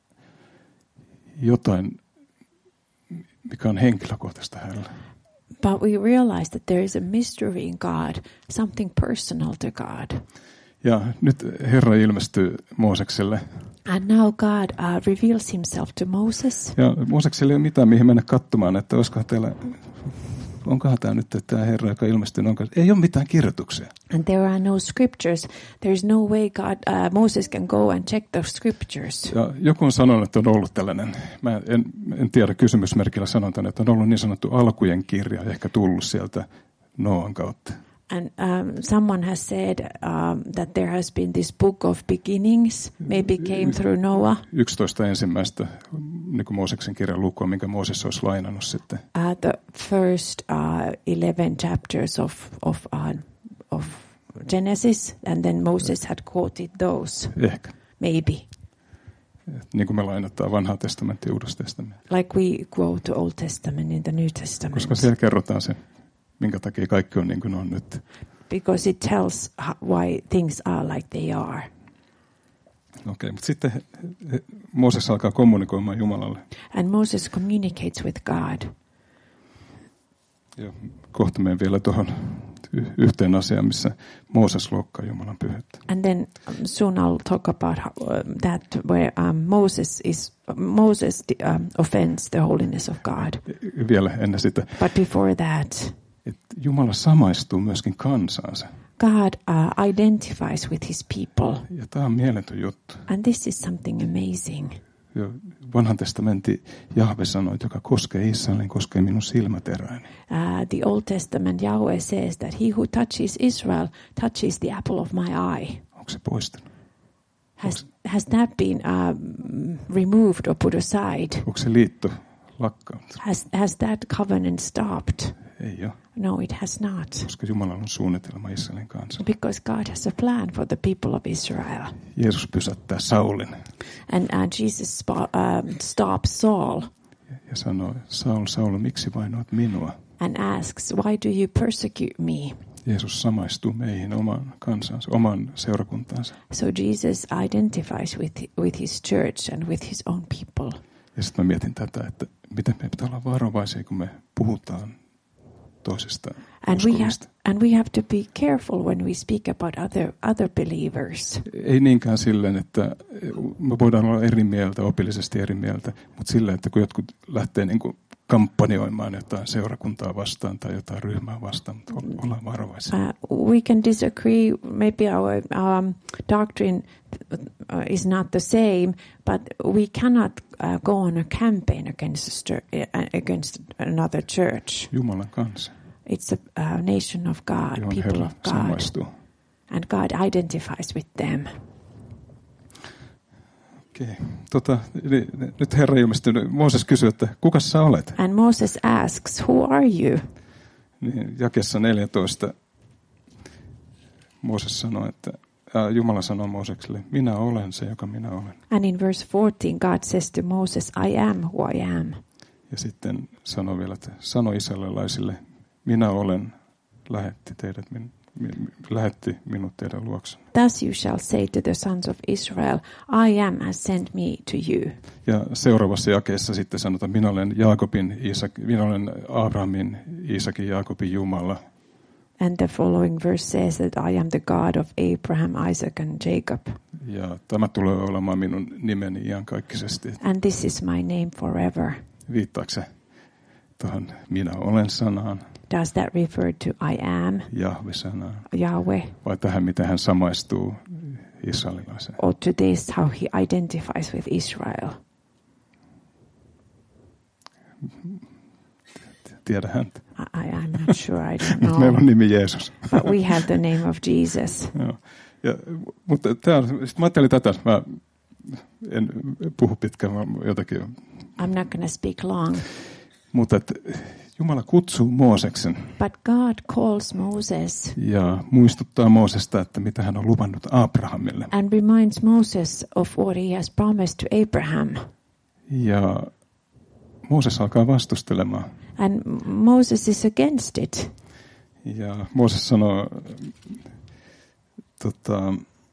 jotain, mikä on henkilökohtaista hänelle.
But we realize that there is a mystery in God, something personal to God.
Ja nyt Herra ilmestyy Moosekselle.
And now God uh, reveals himself to Moses.
Ja Moosekselle ei ole mitään, mihin mennä katsomaan, että olisikohan teillä, onkohan tämä nyt tämä Herra, joka ilmestyy, onko, ei ole mitään kirjoituksia.
And there are no scriptures. There is no way God, uh, Moses can go and check the scriptures.
Ja joku on sanonut, että on ollut tällainen, mä en, en tiedä kysymysmerkillä sanon tänne, että on ollut niin sanottu alkujen kirja, ehkä tullut sieltä Noan kautta.
And um, someone has said um, that there has been this book of beginnings, maybe came through Noah.
yksitoista ensimmäistä niin kuin Mooseksen kirjan lukua, minkä Mooses olisi lainannut sitten.
Uh, the first uh, eleven chapters of of uh, of Genesis, and then Moses had quoted those.
Ehkä.
Maybe.
Niin kuin me lainataan vanhaa testamenttia ja uudesta testamenttia.
Like we quote Old Testament in the New Testament.
Koska siellä kerrotaan se, minkä takia kaikki on niin kuin on nyt.
Because it tells why things are like they are.
Okei, okay, mutta sitten Mooses alkaa kommunikoimaan Jumalalle.
And Moses communicates with God.
Ja kohta menen vielä tuohon yhteen asiaan, missä Mooses loukkaa Jumalan pyhyyttä.
And then um, soon I'll talk about how, uh, that where um, Moses is Moses um, offends the holiness of God.
Vielä ennen sitä.
But before that,
että Jumala samaistuu myöskin kansaansa.
God uh, identifies with his people.
Ja tämä on mieletön juttu.
And this is something amazing.
Ja vanhan testamentin Jahve sanoi, että joka koskee Israelin, koskee minun silmäteräni.
Uh, the Old Testament Yahweh says that he who touches Israel touches the apple of my eye.
Onko se poistunut?
Has, has that been um, removed or put aside?
Onko se liitto lakkaantunut?
Has, has that covenant stopped?
Ei ole.
No, it has not.
Koska Jumalalla on suunnitelma Israelin kanssa.
Because God has a plan for the people of Israel.
Jeesus pysäyttää Saulin.
And uh, Jesus spo- uh, stops Saul.
Ja sanoo, Saul, Saul, miksi vainoat minua?
And asks, why do you persecute me?
Jeesus samaistuu meihin oman kansansa, oman seurakuntaansa.
So Jesus identifies with, with his church and with his own people.
Ja sitten mä mietin tätä, että miten me pitää olla varovaisia, kun me puhutaan toisista
and we have and we have to be careful when we speak about other other believers.
Ei niinkään silleen, että me voidaan olla eri mieltä, opillisesti eri mieltä, mutta silleen, että kun jotkut lähtee niin kuin kampanjoimaan jotain seurakuntaa vastaan tai jotain ryhmää vastaan, mutta ollaan varovaisia.
Uh, we can disagree. Maybe our um, doctrine uh, is not the same, but we cannot uh, go on a campaign against uh, against another church.
Jumalan kanssa.
It's a uh, nation of God,
Johon
people
Herra
of God,
samaistuu.
and God identifies with them.
Okei. Tota, nyt Herra ilmestyy. Mooses kysyy, että kuka sä olet?
And Moses asks, who are you?
Niin, jakeessa neljätoista Mooses sanoi, että äh, Jumala sanoi Moosekselle, minä olen se, joka minä olen.
And in verse fourteen, God says to Moses, I am who I am.
Ja sitten sanoi vielä, että sano israelilaisille, minä olen lähetti teidät min, lähetti minut teidän luokse.
Thus you shall say to the sons of Israel, I am has sent me to you.
Ja seuraavassa jakeessa sitten sanotaan, minä olen Jaakobin, Iisak, minä olen Abrahamin, Iisakin, Jaakobin Jumala.
And the following verse says that I am the God of Abraham, Isaac and Jacob.
Ja tämä tulee olemaan minun nimeni iankaikkisesti.
And this is my name forever.
Viittaako se tähän minä olen sanaan?
Does that refer to I am,
Jahve-sanaan?
Yahweh?
Vai tähän, miten hän samaistuu israelilaiseen?
Or to this, how he identifies with Israel?
Tiedä häntä.
I, I'm not sure, I don't know.
Meillä on nimi Jeesus.
But we have the name of Jesus.
Joo. Ja, mutta tää, mä ajattelin tätä, mä en puhu pitkään, vaan jotakin.
I'm not going to speak long.
Mutta että Jumala kutsuu Mooseksen.
But God calls Moses.
Ja muistuttaa Moosesta, että mitä hän on luvannut Abrahamille.
And reminds Moses of what he has promised to Abraham.
Ja Mooses alkaa vastustelemaan.
And Moses is against it.
Ja Mooses sanoo, tota,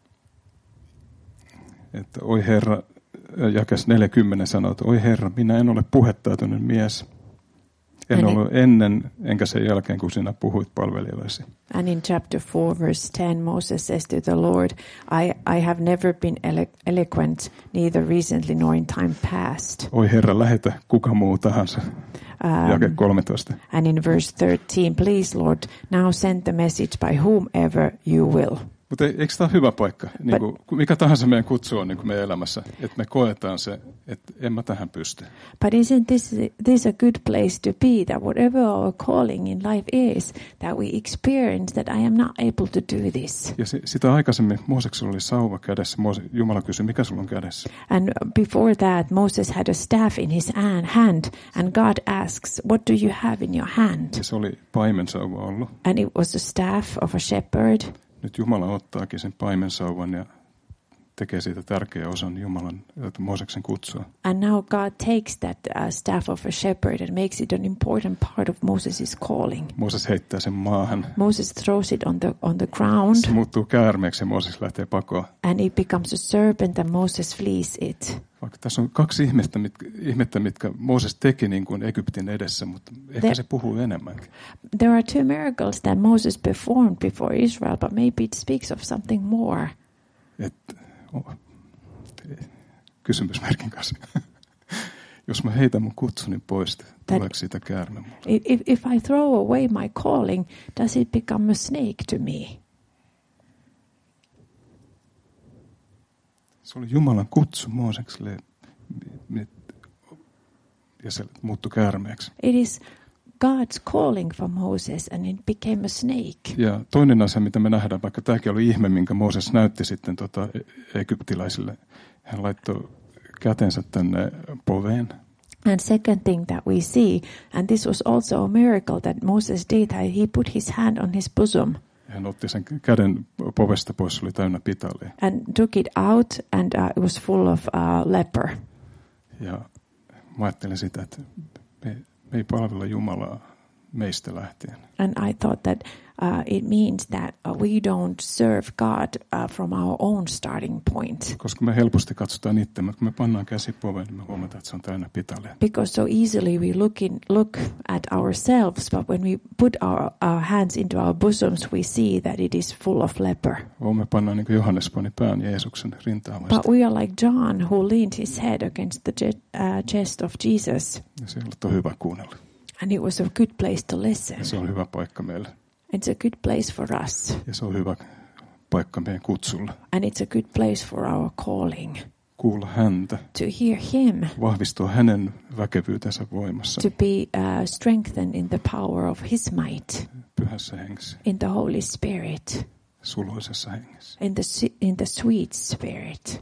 että oi Herra, jakeessa neljäkymmentä sanoo, että oi Herra, minä en ole puhetäytynyt mies. En
And
ollut ennen, enkä sen jälkeen, kun sinä puhuit palvelijallesi.
And in chapter four, verse ten, Moses says to the Lord, I, I have never been elo- eloquent, neither recently nor in time past.
Oi Herra, lähetä kuka muu tahansa.
Um,
Jake kolmetoista.
And in verse thirteen, please Lord, now send the message by whomever you will.
Mutta eikö tämä ole hyvä paikka? Niin kuin, mikä tahansa meidän kutsu on niin kuin meidän elämässä, että me koetaan se, että en mä tähän pysty.
But isn't this, this a good place to be, that whatever our calling in life is, that we experience that I am not able to do this.
Ja se, sitä aikaisemmin Mooseksella oli sauva kädessä. Moose, Jumala kysyi, mikä sulla on kädessä?
And before that, Moses had a staff in his hand, and God asks, what do you have in your hand?
Ja se oli paimensauva ollut.
And it was the staff of a shepherd.
Nyt Jumala ottaakin sen paimensauvan ja tekee siitä tärkeä osan Jumalan Mooseksen kutsua.
And now God takes that uh, staff of a shepherd and makes it an important part of Moses' calling.
Mooses heittää sen maahan.
Moses throws it on the on the ground.
Se muuttuu käärmeeksi ja Mooses lähtee pakoon.
And it becomes a serpent and Moses flees it.
Vaikka tässä on kaksi ihmettä, mitkä, ihmettä, mitkä Mooses teki niin kuin Egyptin edessä, mutta ehkä
There,
se puhuu enemmänkin.
There are two miracles that Moses performed before Israel, but maybe it speaks of something more.
Et, oh, kysymysmerkin kanssa. Jos mä heitän mun kutsuni pois, tuleeko siitä käärme mulle?
If, if I throw away my calling, does it become a snake to me?
Se oli Jumalan kutsu Moosekselle ja se muuttui käärmeeksi.
It is God's calling for Moses and it became a snake.
Ja toinen asia, mitä me nähdään, vaikka tämäkin oli ihme, minkä Mooses näytti sitten tota egyptiläisille. Hän laittoi kätensä tänne poveen.
And second thing that we see, and this was also a miracle that Moses did, he put his hand on his bosom.
Hän otti sen käden povesta pois, se oli täynnä pitalia.
And took it out and uh, it was full of uh, leper.
Ja mä ajattelin sitä, että me, me ei palvella Jumalaa meistä lähtien.
And I thought that uh, it means that uh, we don't serve God uh, from our own starting point.
Koska me helposti katsotaan itse, mutta kun me pannaan käsi poveen, niin me huomataan, että se on täynnä pitalia.
Because so easily we look in, look at ourselves, but when we put our, our hands into our bosoms, we see that it is full of leper.
Me pannaan niin kuin Johannes pani pään Jeesuksen rintaan
But
vasten.
we are like John, who leaned his head against the je- uh, chest of Jesus.
Ja se on hyvä kuunnella.
And it was a good place to listen.
Ja se on hyvä paikka meille.
It's a good place for us.
Ja se on hyvä paikka meidän kutsulla.
And it's a good place for our calling.
Kuulla häntä.
To hear him.
Vahvistua hänen väkevyytensä voimassa.
To be uh, strengthened in the power of his might.
Pyhässä hengessä.
In the Holy Spirit.
Suloisessa hengessä.
In the, in the sweet spirit.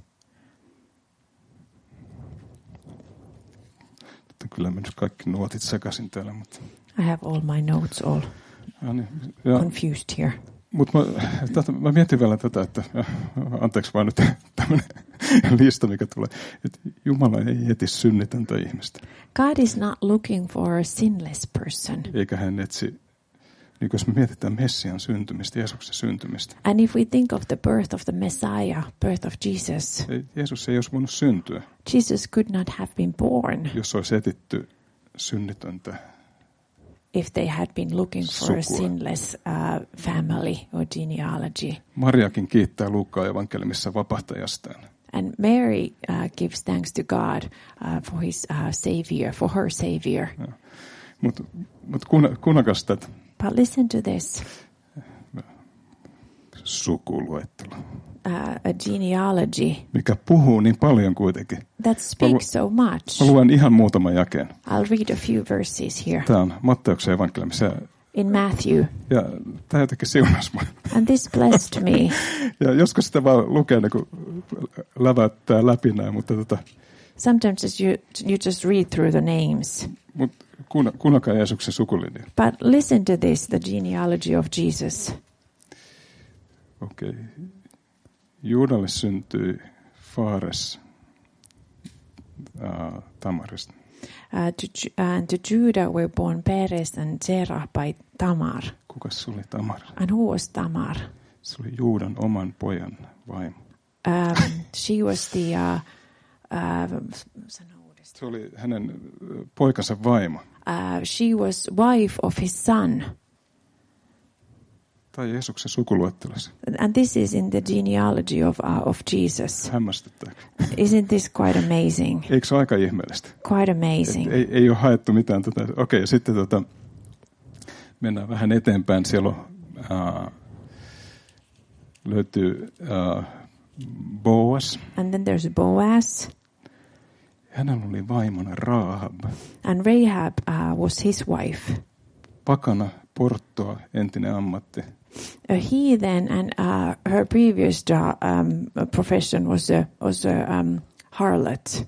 Kyllä mä nyt kaikki nuotit sekaisin täällä. Mutta...
I have all my notes all
ja niin, ja,
confused here.
Mutta mä, tätä, mä mietin vielä tätä, että ja, anteeksi vaan nyt tämmöinen lista, mikä tulee, että Jumala ei etsi synnitöntä ihmistä.
God is not looking for a sinless person.
Eikä hän etsi niin jos me mietitään Messian syntymistä, Jeesuksen syntymistä.
And if we think of the birth of the Messiah, birth of Jesus,
Ei, Jeesus ei olisi voinut syntyä,
Jesus could not have been born
jos olisi etitty synnitöntä.
if they had been looking for a
Sukua.
sinless uh, family or genealogy.
Mariakin kiittää Luukkaan evankeliumissa vapahtajastaan.
And Mary uh, gives thanks to God uh, for his uh, savior, for her savior.
Mutta mut kun, kuunnelkaas tätä
But listen to this,
sukuluettelo,
uh, a genealogy
mikä puhuu niin paljon kuitenkin.
that speaks so much.
Mä luen ihan muutaman jakeen.
I'll read a few verses here
Tämä on Matteuksen evankeliumissa.
in Matthew.
Ja tämä jotenkin siunasi mua.
And this blessed me.
Ja joskus sitä vaan lukee, niin kun läväyttää läpi näin, mutta tota,
Sometimes as you you just read through the names.
mut kuunnelkaa Jeesuksen sukulinja.
But listen to this, the genealogy of Jesus.
Okei. Okay. Juudalle syntyi Faares uh, Tamarista.
Uh, to, Ju- and to Judah were born Perez and Zerah by Tamar.
Kukas se oli Tamar?
And who was Tamar?
Se oli Juudan oman pojan vaimo.
Um, she was the, uh, uh, sano uudestaan.
Se oli hänen ö, poikansa vaimo.
uh, she was wife of his son.
Tai Jeesuksen sukuluettelossa.
And this is in the genealogy of, uh, of Jesus.
Hämmästyttää.
Isn't this quite amazing?
Eikö se ole aika ihmeellistä?
Quite
Et
amazing.
ei, ei ole haettu mitään tätä. Okei, okay, ja sitten tota, mennään vähän eteenpäin. Siellä on, uh, löytyy uh, Boas.
And then there's Boaz.
Hänellä oli vaimona Raahab.
And Rahab uh, was his wife.
Pakana, porttoa, entinen ammatti.
A heathen, and uh, her previous job, um, profession was a, was a um, harlot.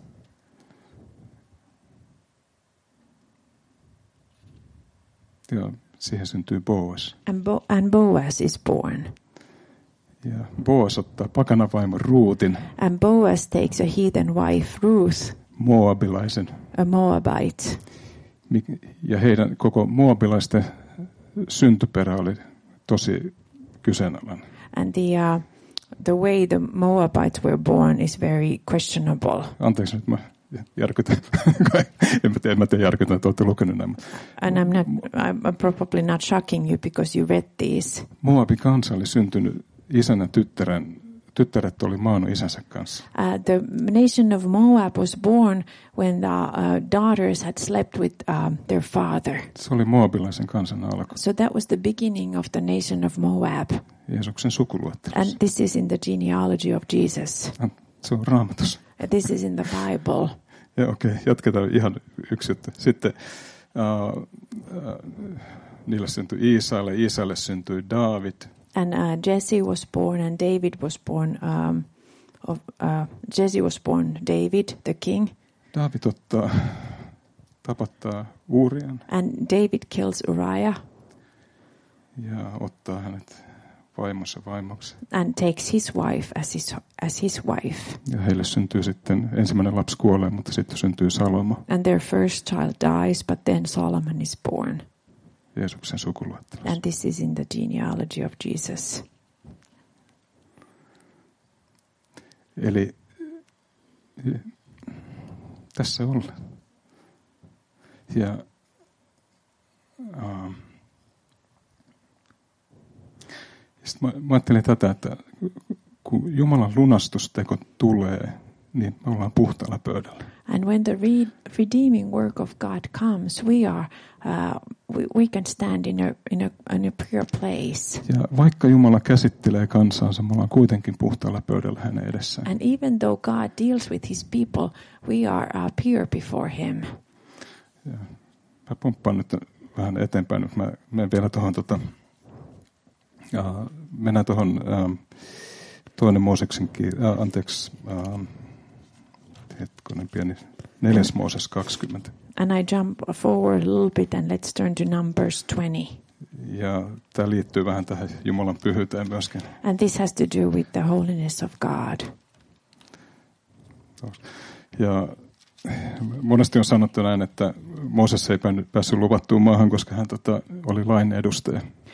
Joo, siihen syntyy Boas.
And, Bo- and Boaz is born.
Ja Boas ottaa pakana vaimon Ruutin,
And Boaz takes a heathen wife, Ruth,
moabilaisen.
a Moabite.
Mik- Ja heidän koko moabilaisten syntyperä oli tosi kyseenalainen.
And the uh, the way the Moabites were born is very questionable.
Anteeksi nyt mä järkytän. en mä tiedä, en mä tiedä järkytän, että olette lukenut nämä.
And I'm not, I'm probably not shocking you because you read these.
Moabin kansa oli syntynyt isän ja tyttären. Tyttäret oli maannut isänsä kanssa.
Uh, the nation of Moab was born when the uh, daughters had slept with uh, their father.
Se oli moabilaisen kansan alku.
So that was the beginning of the nation of Moab.
Jeesuksen sukuluettelossa.
And this is in the genealogy of Jesus.
Se on Raamatussa.
This is in the Bible.
Ja okei, okay, jatketaan ihan yksi juttu. Sitten uh, uh, niille syntyi Iisaille, Iisaille syntyi Daavid.
And uh, Jesse was born, and David was born. Um, of uh, Jesse was born David, the king.
Daavid ottaa, tapattaa Uurian
And David kills Uriah
ja ottaa hänet vaimonsa vaimoksi.
and takes his wife as his as his wife.
Ja heille syntyy sitten, ensimmäinen lapsi kuolee, mutta sitten syntyy Salomo,
And their first child dies, but then Solomon is born.
Jeesuksen sukuluettelossa.
And this is in the genealogy of Jesus.
Eli tässä ollaan. Ja uh, sitten mä, mä ajattelin tätä, että kun Jumalan lunastusteko tulee, niin me ollaan puhtaalla pöydällä.
And when the re- redeeming work of God comes, we are uh, we, we can stand in a in a in a pure place.
Ja vaikka Jumala käsittelee kansansa, me ollaan kuitenkin puhtaalla pöydällä hänen edessään.
And even though God deals with his people, we are uh, pure before him.
Ja mä pomppaan nyt vähän eteenpäin, nyt mä menen vielä tuohon, tota, uh, mennään tuohon uh, toinen Mooseksen kirja, uh, anteeksi, uh, hetkonen pieni, neljäs Mooses kaksikymmentä.
And I jump forward a little bit and let's turn to Numbers twenty.
Ja tämä liittyy vähän tähän Jumalan pyhyyteen myöskin.
And this has to do with the holiness of God.
Ja monesti on sanottu näin, että Mooses ei päässyt luvattuun maahan, koska hän tota, oli lain edustaja.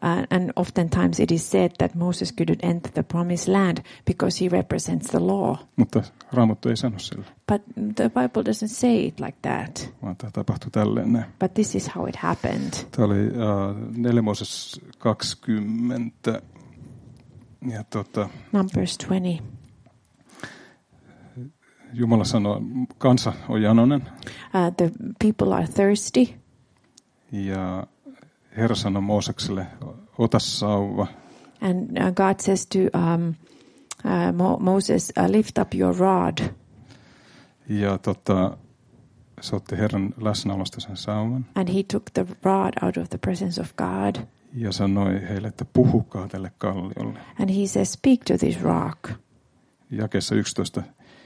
and oftentimes it is said that Moses couldn't enter the promised land because he represents the law.
Mutta Raamattu ei sano sillä.
But the Bible doesn't say it like that.
Vaan tämä tapahtui tälleen näin.
But this is how it happened.
Tämä oli uh, neljäs Mooses kaksikymmentä. Ja tota,
Numbers twenty.
Jumala sanoo, kansa on janoinen.
Uh, the people are thirsty.
Ja Herra sanoi Moosekselle, ota sauva.
And uh, God says to um, uh, Mo- Moses, uh, lift up your rod.
Ja tota, se otti Herran läsnäolosta sen sauvan.
And he took the rod out of the presence of God.
Ja sanoi heille, että puhukaa tälle kalliolle.
And he says, speak to this rock.
Jakeessa yksitoista,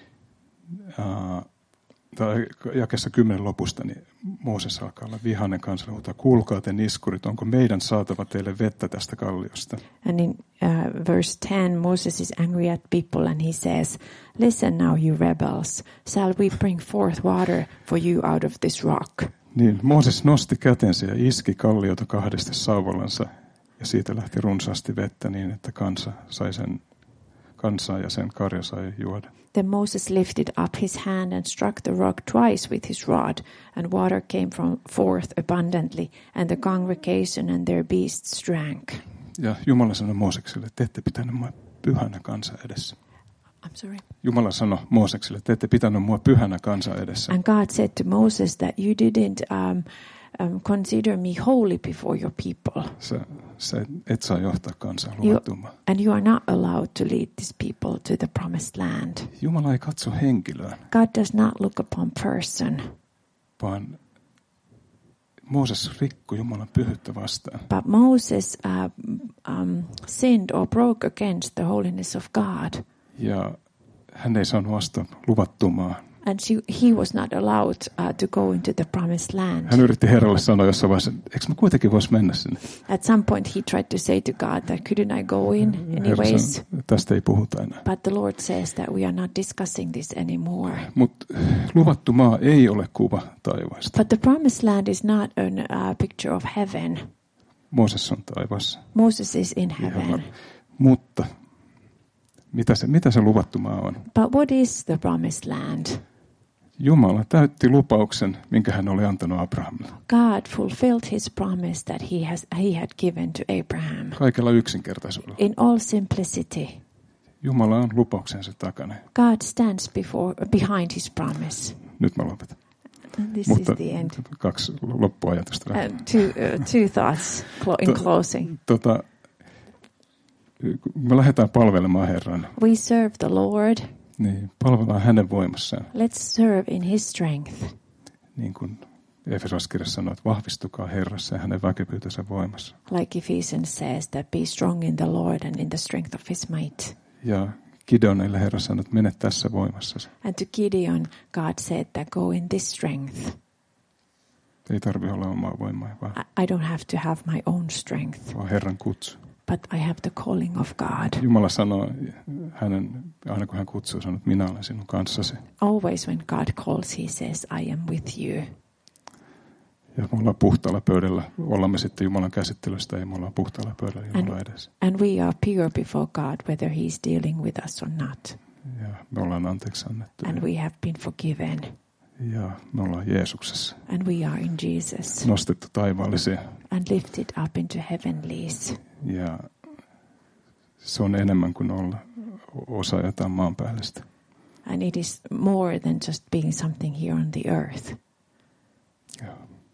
uh, tai jakeessa kymmenen lopusta, niin Mooses alkaa olla vihainen kansalle, mutta kuulkaa te niskurit, onko meidän saatava teille vettä tästä kalliosta?
And in uh, verse ten, Moses is angry at people and he says, listen now, you rebels, shall we bring forth water for you out of this rock?
Niin, Mooses nosti kätensä ja iski kalliota kahdesti sauvallansa, ja siitä lähti runsaasti vettä niin, että kansa sai sen, kansa ja sen karja sai juoda.
Then Moses lifted up his hand and struck the rock twice with his rod, and water came from forth abundantly, and the congregation and their beasts drank.
Ja Jumala sanoi Moosekselle, te ette pitänyt mua pyhänä kansa edessä.
I'm sorry.
Jumala sanoi Moosekselle, te ette pitänyt mua pyhänä kansa edessä.
And God said to Moses that you didn't um, um, consider me holy before your people.
Sä, sä et saa johtaa kansaa
You,
luvattumaan.
and you are not allowed to lead these people to the promised land.
Jumala ei katso henkilöön,
God does not look upon person,
vaan Mooses rikkoi Jumalan pyhyyttä vastaan.
but Moses uh, um, sinned or broke against the holiness of God.
Ja hän ei saanut astua luvattumaan.
And she, he was not allowed uh, to go into the promised land.
Hän yritti Herralle sanoa jossain vaiheessa, eikö mä kuitenkin voisi mennä sinne?
At some point he tried to say to God that couldn't I go in
Herra
anyways?
sanoi, tästä ei puhuta enää.
But the Lord says that we are not discussing this anymore.
Mutta luvattu maa ei ole kuva taivaasta.
But the promised land is not a uh, picture of heaven.
Mooses on taivaassa.
Moses is in
Ihan
heaven.
var- Mutta mitä se, mitä se luvattu maa on?
But what is the promised land?
Jumala täytti lupauksen, minkä hän oli antanut Abrahamille.
God fulfilled his promise that he has he had given to Abraham.
Kaikella yksinkertaisuudella.
In all simplicity,
Jumala on lupauksensa takana.
God stands before behind his promise.
Nyt mä lopetan.
This
Mutta
is the end.
kaksi loppuajatusta.
Uh, two, uh, two thoughts clo- in
To-
closing.
Tota, kun me lähdetään palvelemaan Herran,
We serve the Lord.
niin palvellaan hänen voimassaan.
Let's serve in his strength.
Niin kuin Efesoskirjassa sanoo, että vahvistukaa Herrassa ja hänen väkevyytensä voimassa.
Like Ephesians says, that be strong in the Lord and in the strength of his might.
Ja Gideonille Herra sanoi, että mene tässä voimassa.
And to Gideon, God said that go in this strength.
Ei tarvitse olla omaa voimaa, vaan,
I, I don't have to have my own strength,
vaan Herran kutsu.
but I have the calling of God.
Jumala sanoo, hänen, aina kun hän kutsuu, sanoo, että minä olen sinun kanssasi.
Always when God calls, he says, I am with you.
Ja me ollaan puhtaalla pöydällä. Ollaan me sitten Jumalan käsittelystä, ei me ollaan puhtaalla pöydällä Jumalan edessä.
And we are pure before God, whether he's dealing with us or not.
Ja me ollaan anteeksi annettu.
And we have been forgiven.
Ja me ollaan Jeesuksessa.
And we are in Jesus.
Nostettu taivaallisia.
And lifted up into heavenlies.
Ja se on enemmän kuin olla osa jotain maanpäällistä.
And it is more than just being something here on the earth.
Ja.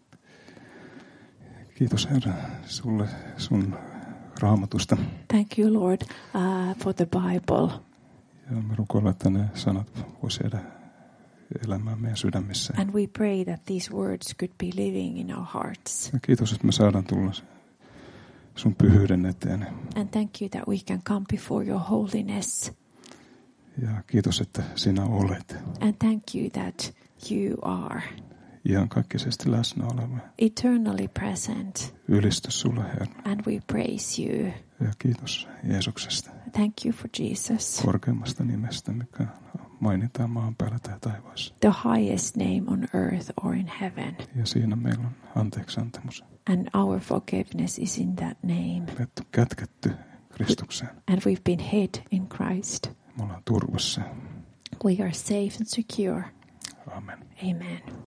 Kiitos Herra sulle sun raamatusta.
Thank you, Lord, uh, for the Bible.
Ja me rukoillaan, että ne sanat voisi jäädä elämään meidän sydämissä.
And we pray that these words could be living in our hearts.
Ja kiitos, että me saadaan tulla sun pyhyyden eteen.
And thank you that we can come before your holiness.
Ja kiitos, että sinä olet
And thank you that you are
iankaikkisesti läsnä oleva.
eternally present.
Ylistys sulle, Herra.
And we praise you.
Ja kiitos Jeesuksesta,
Thank you for Jesus.
korkeimmasta nimestä, mikä on mainitaan maan päällä tai taivaassa.
The highest name on earth or in heaven.
Ja siinä meillä on anteeksiantamus.
And our forgiveness is in that name.
Me on kätketty Kristukseen.
And we've been hid in Christ.
Me ollaan turvassa.
We are safe and secure.
Amen.
Amen.